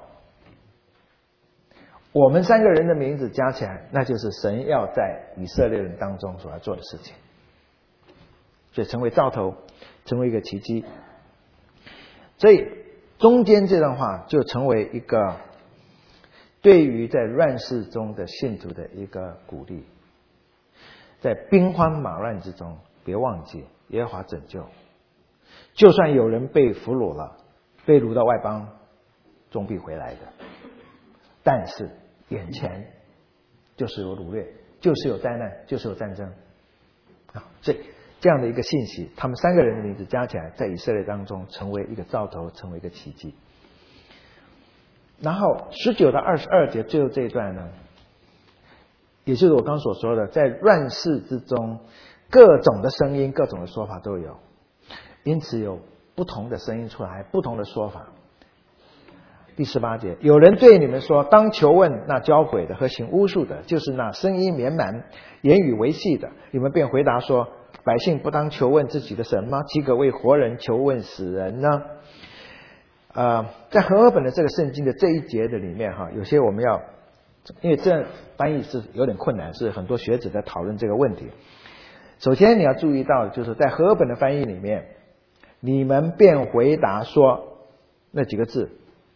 S1: 我们三个人的名字加起来，那就是神要在以色列人当中所要做的事情，所以成为兆头，成为一个奇迹。所以中间这段话就成为一个对于在乱世中的信徒的一个鼓励，在兵荒马乱之中，别忘记耶和华拯救。就算有人被俘虏了，被掳到外邦，终必回来的。但是眼前就是有掳掠，就是有灾难，就是有战争啊！所以这样的一个信息，他们三个人的名字加起来，在以色列当中成为一个兆头，成为一个奇迹。然后十九到二十二节最后这一段呢，也就是我刚所说的，在乱世之中，各种的声音，各种的说法都有，因此有不同的声音出来，不同的说法。第十八节，有人对你们说，当求问那交鬼的和行巫术的，就是那声音绵蛮、言语维系的。你们便回答说，百姓不当求问自己的神吗？岂可为活人求问死人呢？呃，在和合本的这个圣经的这一节的里面哈，有些我们要，因为这翻译是有点困难，是很多学者在讨论这个问题。首先你要注意到，就是在和合本的翻译里面，你们便回答说那几个字，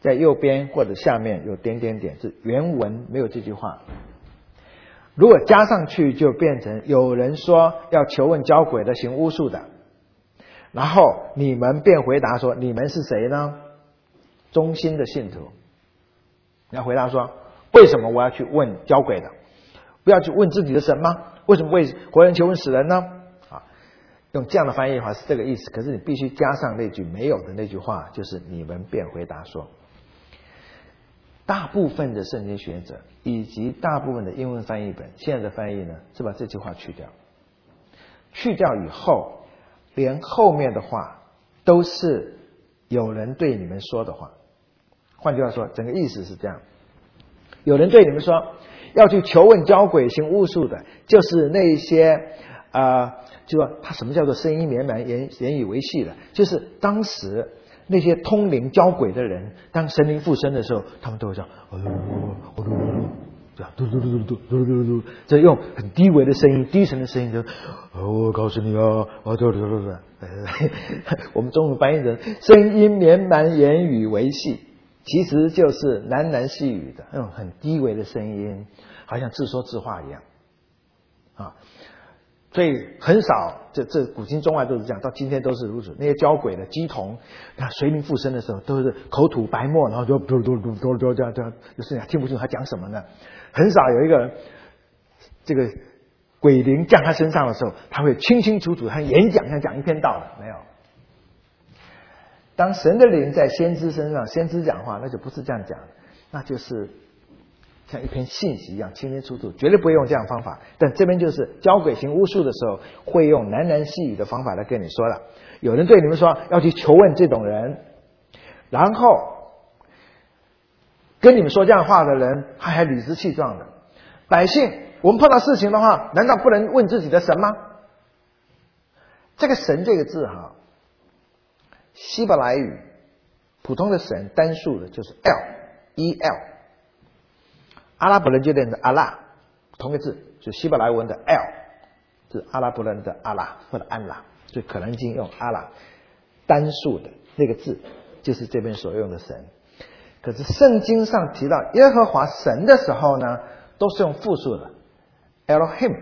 S1: 在右边或者下面有点点点，是原文没有这句话。如果加上去，就变成有人说要求问交鬼的、行巫术的，然后你们便回答说：你们是谁呢？忠心的信徒。你要回答说：为什么我要去问交鬼的？不要去问自己的神吗？为什么为活人求问死人呢？啊，用这样的翻译的话是这个意思。可是你必须加上那句没有的那句话，就是你们便回答说。大部分的圣经学者以及大部分的英文翻译本，现在的翻译呢是把这句话去掉。去掉以后，连后面的话都是有人对你们说的话。换句话说，整个意思是这样：有人对你们说要去求问交鬼行巫术的，就是那些呃，就说他什么叫做声音绵绵、言言语维系的，就是当时那些通灵交鬼的人，当神灵附身的时候，他们都会讲，这样嘟嘟嘟嘟嘟嘟嘟，这用很低微的声音、低沉的声音，就我告诉你啊，我嘟嘟嘟嘟，我们中文翻译成声音绵绵、言语维系，其实就是喃喃细语的那种很低微的声音，好像自说自话一样啊。所以很少，这这古今中外都是这样，到今天都是如此。那些交鬼的鸡童，他随灵附身的时候，都是口吐白沫，然后就嘟嘟嘟嘟嘟这样这样，就是听不清楚他讲什么呢。很少有一个这个鬼灵降他身上的时候，他会清清楚楚，他演讲像讲一篇道的，没有。当神的灵在先知身上，先知讲话，那就不是这样讲，那就是像一篇信息一样清清楚楚，绝对不会用这样的方法。但这边就是交鬼行巫术的时候，会用喃喃细语的方法来跟你说了。有人对你们说要去求问这种人，然后跟你们说这样的话的人，他还理直气壮的。百姓，我们碰到事情的话，难道不能问自己的神吗？这个神这个字哈，希伯来语普通的神单数的就是 L，E L。阿拉伯人就念成阿拉，同个字，就希伯来文的 L， 是阿拉伯人的阿拉或者安拉，所以可兰经用阿拉，单数的那个字就是这边所用的神。可是圣经上提到耶和华神的时候呢，都是用复数的 Elohim，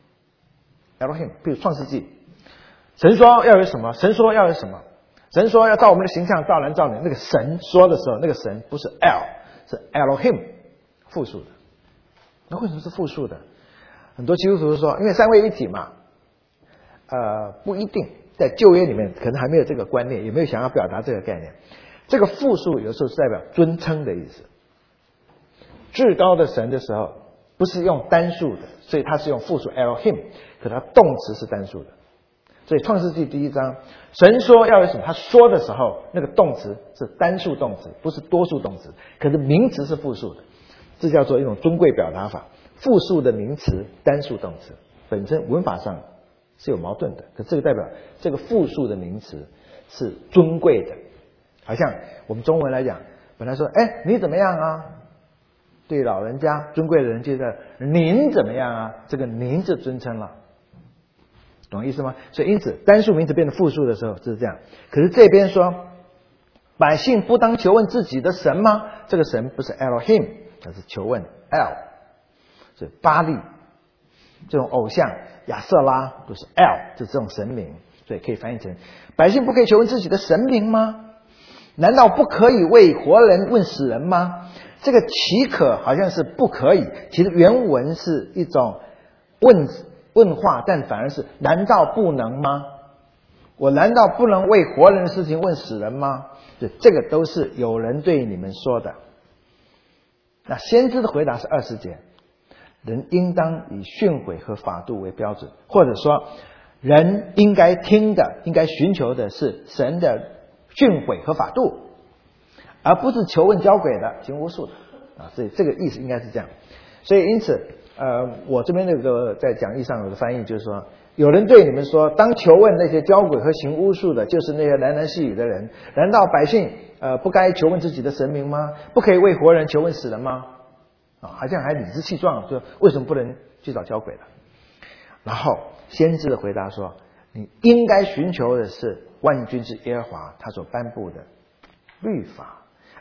S1: Elohim， 比如创世纪，神说要有什么，神说要有什么，神说要照我们的形象造男造女，那个神说的时候，那个神不是 L， 是 Elohim，复数的。那为什么是复数的？很多基督徒说因为三位一体嘛，呃，不一定，在旧约里面可能还没有这个观念，也没有想要表达这个概念。这个复数有时候是代表尊称的意思。至高的神的时候不是用单数的，所以它是用复数 Elohim， 可它动词是单数的。所以创世纪第一章，神说要有什么，他说的时候那个动词是单数动词，不是多数动词，可是名词是复数的。这叫做一种尊贵表达法，复数的名词，单数动词，本身文法上是有矛盾的，可这个代表这个复数的名词是尊贵的。好像我们中文来讲，本来说哎你怎么样啊，对老人家尊贵的人就在您怎么样啊，这个您是尊称了，懂意思吗？所以因此单数名词变成复数的时候就是这样。可是这边说百姓不当求问自己的神吗？这个神不是 Elohim，它是求问 L， 所以巴力这种偶像亚瑟拉都是 L， 就是这种神明，所以可以翻译成百姓不可以求问自己的神明吗？难道不可以为活人问死人吗？这个岂可好像是不可以，其实原文是一种问问话，但反而是难道不能吗？我难道不能为活人的事情问死人吗？对，这个都是有人对你们说的。那先知的回答是二十节，人应当以训诲和法度为标准，或者说人应该听的，应该寻求的是神的训诲和法度，而不是求问交鬼的行巫术的啊。所以这个意思应该是这样。所以因此呃，我这边那个在讲义上有的翻译就是说，有人对你们说当求问那些交鬼和行巫术的，就是那些喃喃细语的人，难道百姓呃不该求问自己的神明吗？不可以为活人求问死人吗？啊，好像还理直气壮，说为什么不能去找交鬼的？然后先知的回答说，你应该寻求的是万军之耶和华他所颁布的律法，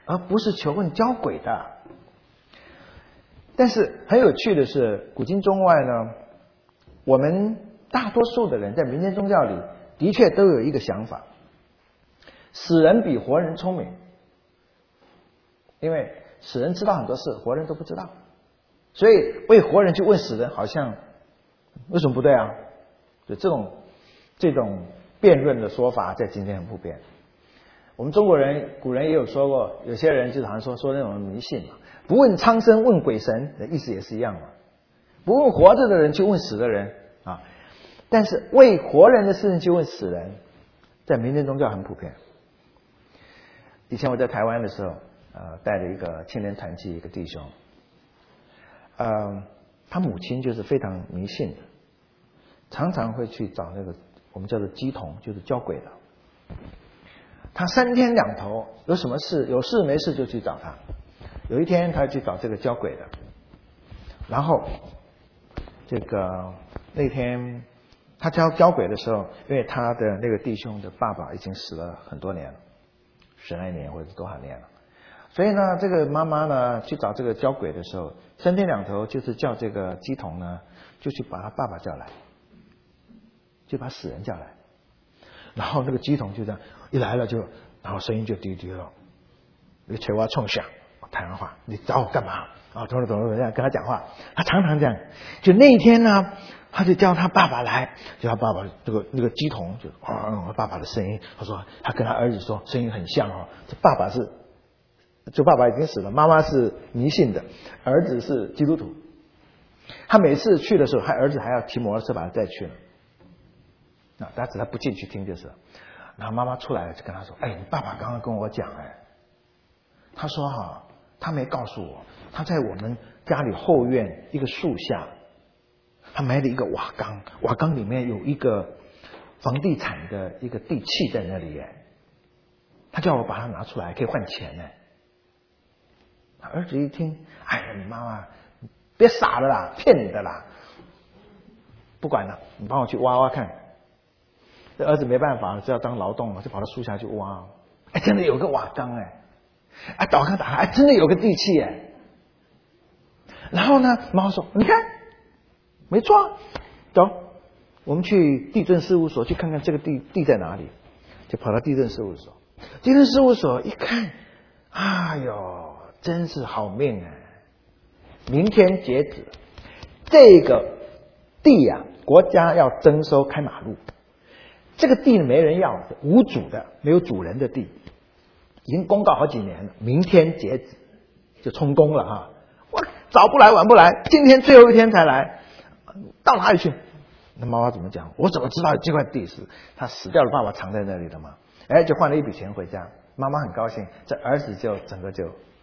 S1: 而不是求问交鬼的。但是很有趣的是，古今中外呢，我们大多数的人在民间宗教里的确都有一个想法，死人比活人聪明，因为死人知道很多事，活人都不知道，所以为活人去问死人，好像为什么不对啊？就这种这种辩论的说法在今天很普遍。我们中国人古人也有说过，有些人就好像说说那种迷信嘛，不问苍生问鬼神的意思也是一样嘛，不问活着的人去问死的人啊。但是为活人的事情去问死人，在民间宗教很普遍。以前我在台湾的时候，呃，带了一个青年团契一个弟兄，呃，他母亲就是非常迷信的，常常会去找那个我们叫做乩童，就是交鬼的。他三天两头有什么事，有事没事就去找他。有一天他去找这个交鬼的，然后这个那天他交交鬼的时候，因为他的那个弟兄的爸爸已经死了很多年了，十来年或者多少年了，所以呢，这个妈妈呢去找这个交鬼的时候，三天两头就是叫这个乩童呢，就去把他爸爸叫来，就把死人叫来。然后那个乩童就这样一来了就，然后声音就低低了，你捶我冲响，台湾话，你找我干嘛？啊，懂了懂了，这样跟他讲话，他常常这样。就那一天呢，他就叫他爸爸来，叫他爸爸这个那个乩童就啊，爸爸的声音，他说他跟他儿子说声音很像哦，这爸爸是，就爸爸已经死了，妈妈是迷信的，儿子是基督徒。他每次去的时候，他儿子还要骑摩托车把他带去了。啊，但是他不进去听就是，然后妈妈出来了就跟他说：“哎，你爸爸刚刚跟我讲，哎，他说哈、啊，他没告诉我，他在我们家里后院一个树下，他埋了一个瓦缸，瓦缸里面有一个房地产的一个地契在那里，哎，他叫我把它拿出来，可以换钱呢。”他儿子一听，哎呀，你妈妈别傻了啦，骗你的啦，不管了，你帮我去挖挖看。这儿子没办法，只要当劳动嘛，就跑到树下去挖。哎，真的有个瓦缸哎，哎，导缸打开，哎，真的有个地契哎。然后呢，妈妈说：“你看，没错，走，我们去地震事务所去看看这个地地在哪里。”就跑到地震事务所。地震事务所一看，哎呦，真是好命哎！明天截止，这个地呀、啊，国家要征收开马路。这个地没人要，无主的，没有主人的地，已经公告好几年了，明天截止就充公了哈。我早不来晚不来，今天最后一天才来，到哪里去？那妈妈怎么讲？我怎么知道这块地是他死掉的爸爸藏在那里的嘛？哎，就换了一笔钱回家，妈妈很高兴，这儿子就整个就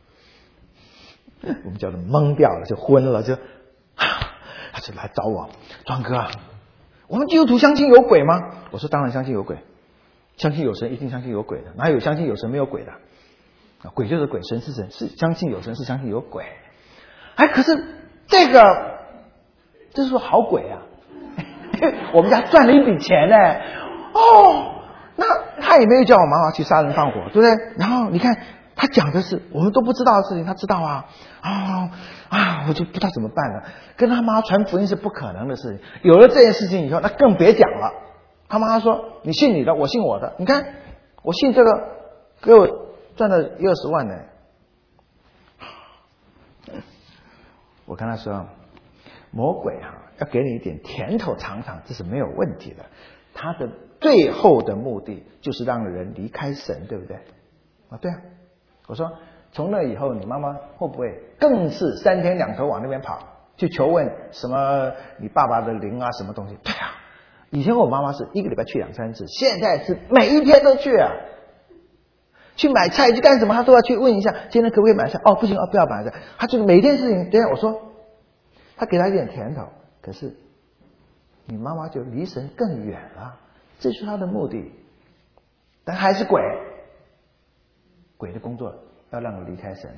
S1: 我们叫做懵掉了，就昏了，就他就来找我，庄哥。我们基督徒相信有鬼吗？我说当然相信有鬼，相信有神一定相信有鬼的，哪有相信有神没有鬼的？鬼就是鬼，神是神，是相信有神是相信有鬼。哎，可是这个这是说好鬼啊！我们家赚了一笔钱呢。哦，那他也没有叫我妈妈去杀人放火，对不对？然后你看他讲的是我们都不知道的事情，他知道啊啊啊！我就不知道怎么办了。跟他妈传福音是不可能的事情，有了这件事情以后，那更别讲了。他妈说：“你信你的，我信我的。你看，我信这个，给我赚了一二十万呢。”我跟他说：“魔鬼哈、啊，要给你一点甜头尝尝，这是没有问题的。他的最后的目的就是让人离开神，对不对？啊，对啊。我说，从那以后，你妈妈会不会更是三天两头往那边跑，去求问什么你爸爸的灵啊，什么东西？对啊。以前我妈妈是一个礼拜去两三次，现在是每一天都去啊。去买菜去干什么，他都要去问一下，今天可不可以买菜？哦，不行哦，不要买菜。他就是每件事情，对啊，我说，他给他一点甜头，可是你妈妈就离神更远了，这是他的目的。但还是鬼，鬼的工作要让我离开神的。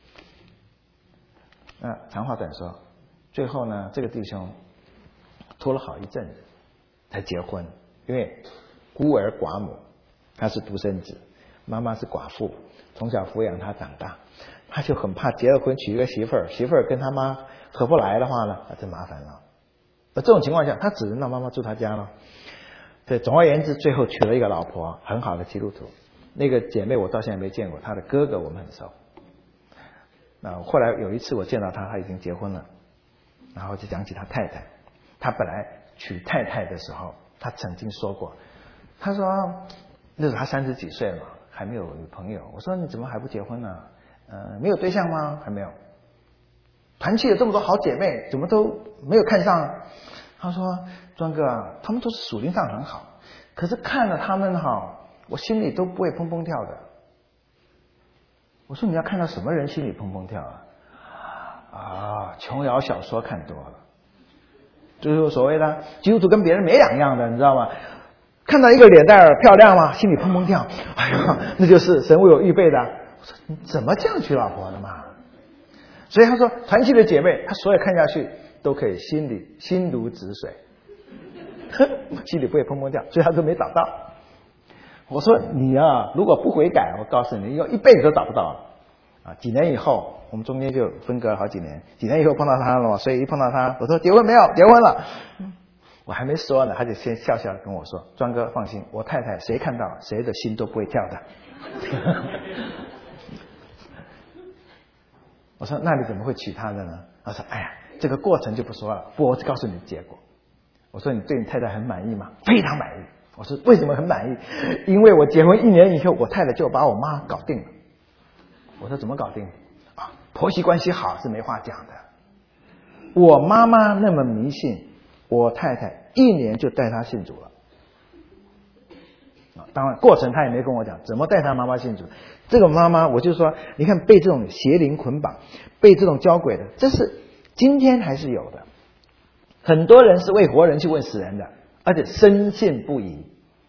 S1: 那长话短说，最后呢，这个弟兄拖了好一阵子才结婚，因为孤儿寡母，他是独生子。 妈妈是寡妇，从小抚养他长大，他就很怕结了婚娶一个媳妇儿，媳妇儿跟他妈合不来的话呢，那真麻烦了。而这种情况下，他只能让妈妈住他家了。对，总而言之，最后娶了一个老婆，很好的基督徒。那个姐妹我到现在没见过，她的哥哥我们很熟。那后来有一次我见到他，他已经结婚了，然后就讲起他太太。他本来娶太太的时候，他曾经说过，他说那时候他三十几岁了嘛，还没有女朋友。我说你怎么还不结婚呢？呃，没有对象吗？还没有。团契有这么多好姐妹，怎么都没有看上？他说庄哥啊，他们都是属灵上很好，可是看了他们哈，我心里都不会砰砰跳的。我说你要看到什么人心里砰砰跳啊？啊，琼瑶小说看多了，就是所谓的基督徒跟别人没两样的，你知道吗？看到一个脸蛋儿漂亮吗？心里砰砰跳，哎呀，那就是神为我预备的。我说你怎么这样娶老婆的嘛？所以他说团契的姐妹，他所有看下去都可以心里心如止水，心里不会砰砰跳，所以他都没找到。我说你啊，如果不悔改，我告诉你，要一辈子都找不到了啊！几年以后，我们中间就分隔了好几年，几年以后碰到他了嘛，所以一碰到他，我说结婚没有？结婚了。我还没说呢，他就先笑笑跟我说：“庄哥放心，我太太谁看到谁的心都不会跳的。”我说那你怎么会娶她的呢？他说哎呀，这个过程就不说了，不，我只告诉你结果。我说你对你太太很满意吗？非常满意。我说为什么很满意？因为我结婚一年以后，我太太就把我妈搞定了。我说怎么搞定啊？婆媳关系好是没话讲的。我妈妈那么迷信，我太太一年就带她信主了。当然过程他也没跟我讲怎么带他妈妈信主。这个妈妈我就说，你看被这种邪灵捆绑，被这种交鬼的，这是今天还是有的。很多人是为活人去问死人的，而且深信不疑。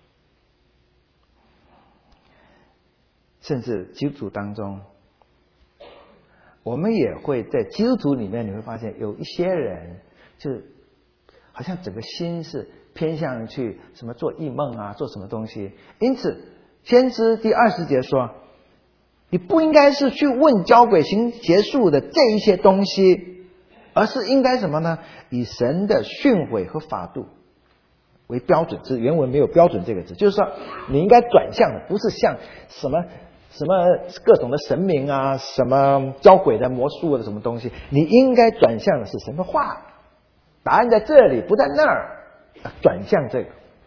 S1: 甚至基督徒当中，我们也会在基督徒里面，你会发现有一些人就好像整个心是偏向去什么做异梦啊，做什么东西。因此先知第二十节说，你不应该是去问交鬼行邪术的这一些东西，而是应该什么呢？以神的训诲和法度为标准。这原文没有标准这个字，就是说你应该转向的不是像什么什么各种的神明啊，什么交鬼的魔术的什么东西，你应该转向的是神的话。答案在这里，不在那儿，转向这个。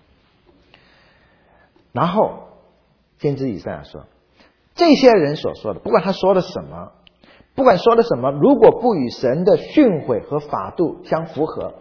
S1: 然后先知以赛亚说，这些人所说的，不管他说的什么，不管说的什么，如果不与神的训诲和法度相符合，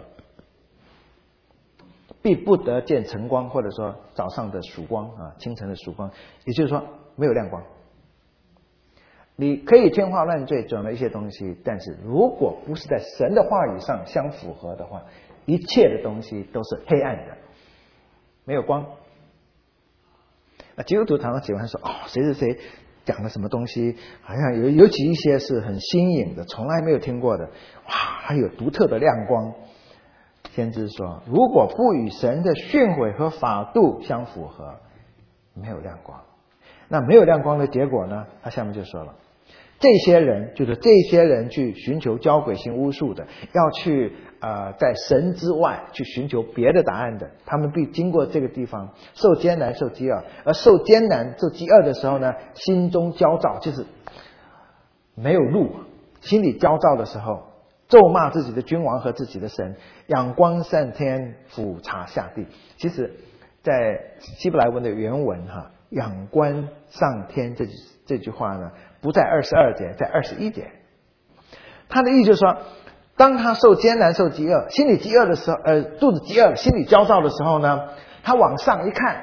S1: 必不得见晨光，或者说早上的曙光啊，清晨的曙光，也就是说没有亮光。你可以天花乱坠转了一些东西，但是如果不是在神的话语上相符合的话，一切的东西都是黑暗的，没有光。那基督徒常常喜欢说，哦，谁谁谁讲的什么东西，好像有尤其一些是很新颖的，从来没有听过的，哇，还有独特的亮光。先知说，如果不与神的训诲和法度相符合，没有亮光。那没有亮光的结果呢？他下面就说了，这些人就是这些人去寻求交鬼行巫术的，要去呃在神之外去寻求别的答案的，他们必经过这个地方，受艰难受饥饿，而受艰难受饥饿的时候呢，心中焦躁，就是没有路，心里焦躁的时候，咒骂自己的君王和自己的神，仰光上天，俯察下地。其实在希伯来文的原文哈，仰观上天这句这句话呢，不在二十二节，在二十一节。他的意思就是说，当他受艰难受饥饿，心里饥饿的时候，呃，肚子饥饿，心里焦躁的时候呢，他往上一看，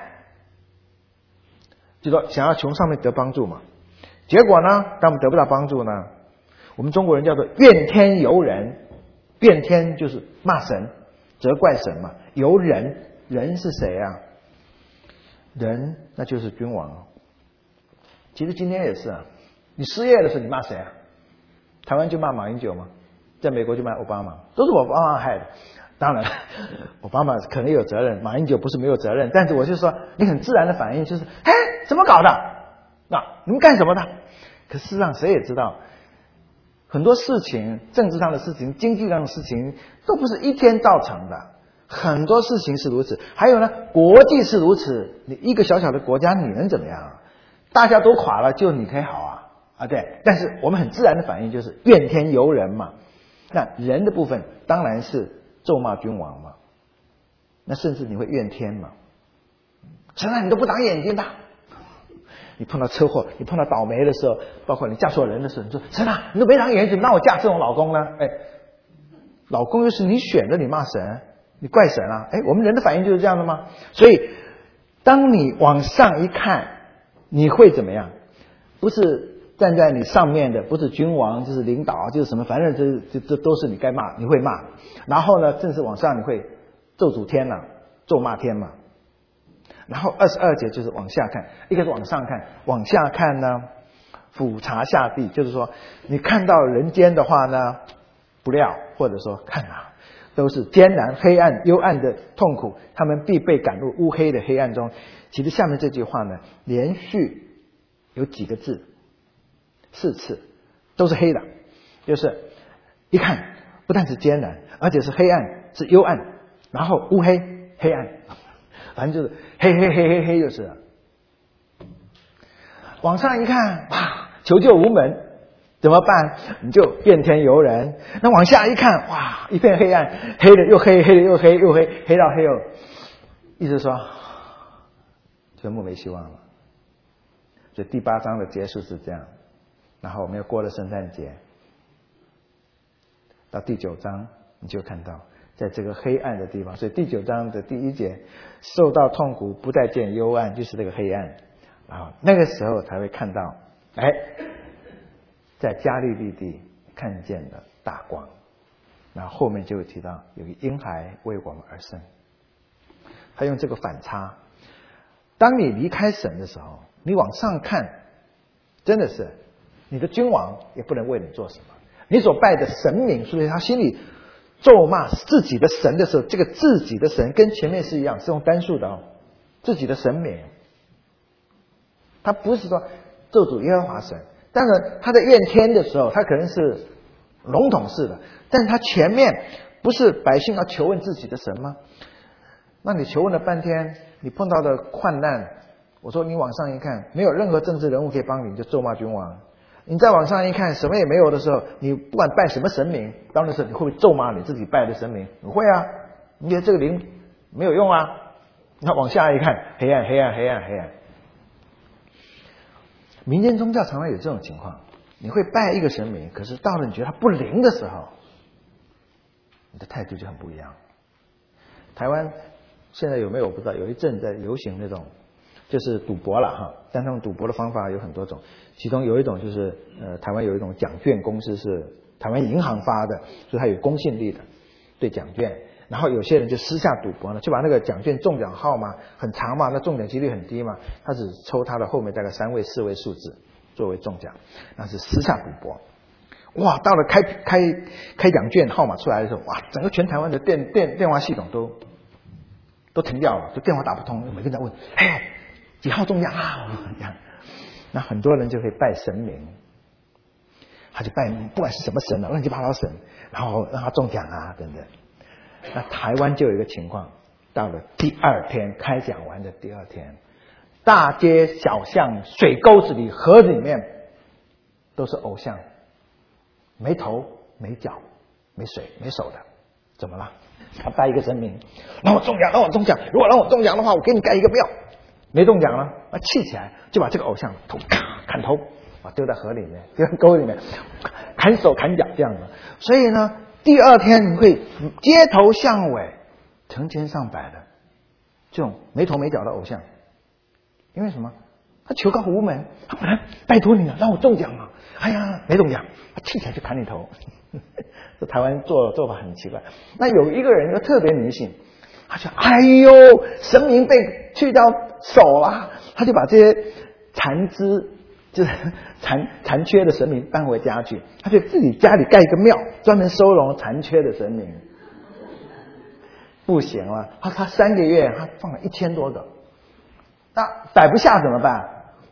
S1: 就说想要从上面得帮助嘛。结果呢，当我们得不到帮助呢，我们中国人叫做怨天尤人，怨天就是骂神，责怪神嘛。尤人，人是谁啊？人那就是君王。其实今天也是啊，你失业的时候你骂谁啊？台湾就骂马英九嘛，在美国就骂奥巴马，都是奥巴马害的。当然奥巴马可能有责任，马英九不是没有责任，但是我就说你很自然的反应就是，哎，怎么搞的？ 你们干什么的？可事实上，谁也知道，很多事情，政治上的事情、经济上的事情，都不是一天造成的。很多事情是如此，还有呢，国际是如此。你一个小小的国家，你能怎么样？大家都垮了，就你可以好啊啊！对，但是我们很自然的反应就是怨天尤人嘛。那人的部分当然是咒骂君王嘛。那甚至你会怨天嘛？陈啊，你都不长眼睛的！你碰到车祸，你碰到倒霉的时候，包括你嫁错人的时候，你说陈啊，你都没长眼睛，怎么让我嫁这种老公呢？哎，老公又是你选的，你骂神，你怪神啊！哎，我们人的反应就是这样的吗？所以，当你往上一看，你会怎么样？不是站在你上面的，不是君王，就是领导，就是什么，反正这这这都是你该骂，你会骂。然后呢，正式往上，你会咒诅天了，咒骂天嘛。然后二十二节就是往下看，一个是往上看，往下看呢，俯察下地，就是说你看到人间的话呢，不料或者说看啊，都是艰难、黑暗、幽暗的痛苦，他们必被赶入乌黑的黑暗中。其实下面这句话呢，连续有几个字，四次都是黑的，就是一看不但是艰难，而且是黑暗，是幽暗，然后乌黑黑暗。反正就是黑黑黑黑黑就是了。往上一看，哇，求救无门，怎么办？你就怨天尤人。那往下一看，哇，一片黑暗，黑的又黑，黑的又黑，又黑，黑到黑又，意思说全部没希望了。所以第八章的结束是这样，然后我们又过了圣诞节，到第九章你就看到。在这个黑暗的地方，所以第九章的第一节，受到痛苦，不再见幽暗，就是这个黑暗。然后那个时候才会看到，哎，在加利利地看见了大光。然后后面就会提到，有个婴孩为我们而生。他用这个反差，当你离开神的时候，你往上看，真的是你的君王也不能为你做什么，你所拜的神明，所以他心里咒骂自己的神的时候，这个自己的神跟前面是一样，是用单数的哦，自己的神明。他不是说咒诅耶和华神，当然他在怨天的时候，他可能是笼统式的，但是他前面不是百姓要求问自己的神吗？那你求问了半天，你碰到的患难，我说你往上一看，没有任何政治人物可以帮你，你就咒骂君王。你再往上一看，什么也没有的时候，你不管拜什么神明，当然是你会不会咒骂你自己拜的神明？你会啊，你觉得这个灵没有用啊。那往下一看，黑暗黑暗黑暗黑暗。民间宗教常常有这种情况，你会拜一个神明，可是到了你觉得它不灵的时候，你的态度就很不一样。台湾现在有没有我不知道，有一阵在流行那种就是赌博了哈，但他们赌博的方法有很多种，其中有一种就是呃，台湾有一种奖券公司是台湾银行发的，所以它有公信力的对奖券。然后有些人就私下赌博呢，就把那个奖券中奖号码很长嘛，那中奖几率很低嘛，他只抽他的后面大概三位四位数字作为中奖，那是私下赌博。哇，到了开开开奖券号码出来的时候，哇，整个全台湾的电电电话系统都都停掉了，就电话打不通，每个人在问，哎，几号中奖啊？这样，那很多人就会拜神明，他就拜不管是什么神啊，乱七八糟神，然后让他中奖啊等等。那台湾就有一个情况，到了第二天开奖完的第二天，大街小巷、水沟子里、河子里面都是偶像，没头、没脚、没水、没手的，怎么了？他拜一个神明，让我中奖，让我中奖，如果让我中奖的话，我给你盖一个庙。没中奖了，啊，气起来就把这个偶像头咔砍头，啊，丢在河里面，丢在沟里面，砍手砍脚这样的。所以呢，第二天你会街头巷尾成千上百的这种没头没脚的偶像，因为什么？他求告无门，他本来拜托你了，让我中奖了，哎呀，没中奖，他气起来就砍你头。这台湾做做法很奇怪。那有一个人就特别迷信，他就哎呦，神明被去掉手了，他就把这些残肢就是残残缺的神明搬回家去，他就自己家里盖一个庙，专门收容残缺的神明。不行了，他他三个月他放了一千多个，那摆不下怎么办？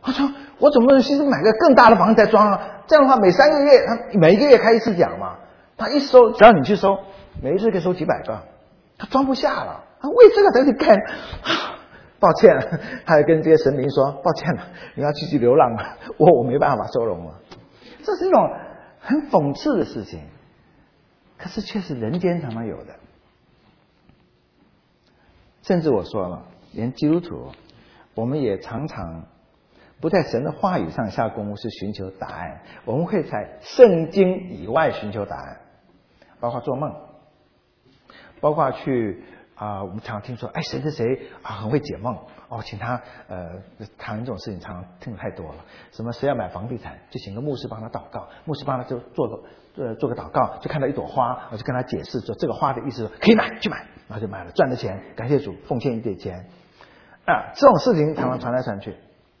S1: 我说我总不能其实买个更大的房子再装啊？这样的话，每三个月他每一个月开一次奖嘛，他一收，只要你去收，每一次可以收几百个，他装不下了，他为这个才去干。抱歉，还跟这些神明说抱歉了，你要继续流浪了，我我没办法收容了。这是一种很讽刺的事情，可是却是人间常常有的。甚至我说了，连基督徒，我们也常常不在神的话语上下功夫，是寻求答案，我们会在圣经以外寻求答案，包括做梦，包括去啊、呃，我们常常听说，哎，谁谁谁啊很会解梦哦，请他呃谈这种事情，常常听得太多了。什么谁要买房地产，就请个牧师帮他祷告，牧师帮他就做个呃做个祷告，就看到一朵花，我就跟他解释说这个花的意思，可以买去买，然后就买了，赚了钱，感谢主，奉献一点钱啊，这种事情常常传来传去，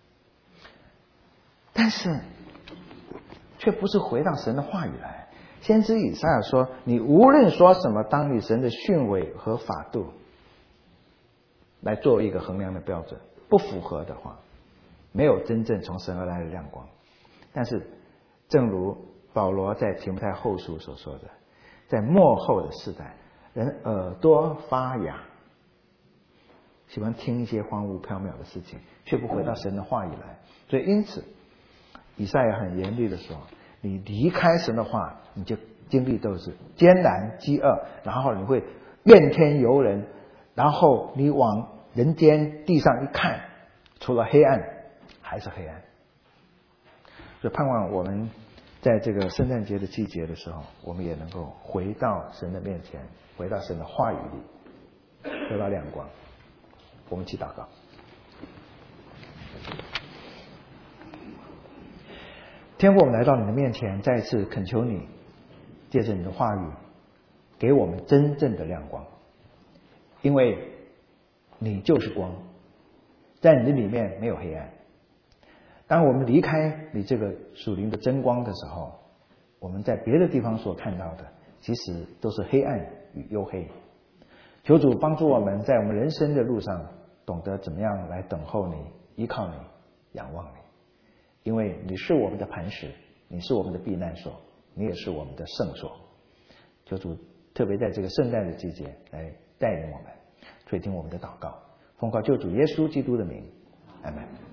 S1: 但是却不是回到神的话语来。先知以赛亚说，你无论说什么，当以神的训诲和法度来作为一个衡量的标准，不符合的话，没有真正从神而来的亮光。但是正如保罗在提摩太后书所说的，在末后的世代，人耳朵发哑，喜欢听一些荒芜缥缈的事情，却不回到神的话语来。所以因此以赛亚很严厉的说，你离开神的话，你就经历都是艰难饥饿，然后你会怨天尤人，然后你往人间地上一看，除了黑暗还是黑暗。所以盼望我们在这个圣诞节的季节的时候，我们也能够回到神的面前，回到神的话语里，得到亮光。我们一起祷告。天父，我们来到你的面前，再一次恳求你借着你的话语给我们真正的亮光，因为你就是光，在你的里面没有黑暗。当我们离开你这个属灵的真光的时候，我们在别的地方所看到的其实都是黑暗与幽黑。求主帮助我们在我们人生的路上懂得怎么样来等候你，依靠你，仰望你，因为你是我们的磐石，你是我们的避难所，你也是我们的圣所。求主特别在这个圣诞的季节来带领我们，垂听我们的祷告，奉靠救主耶稣基督的名，阿们。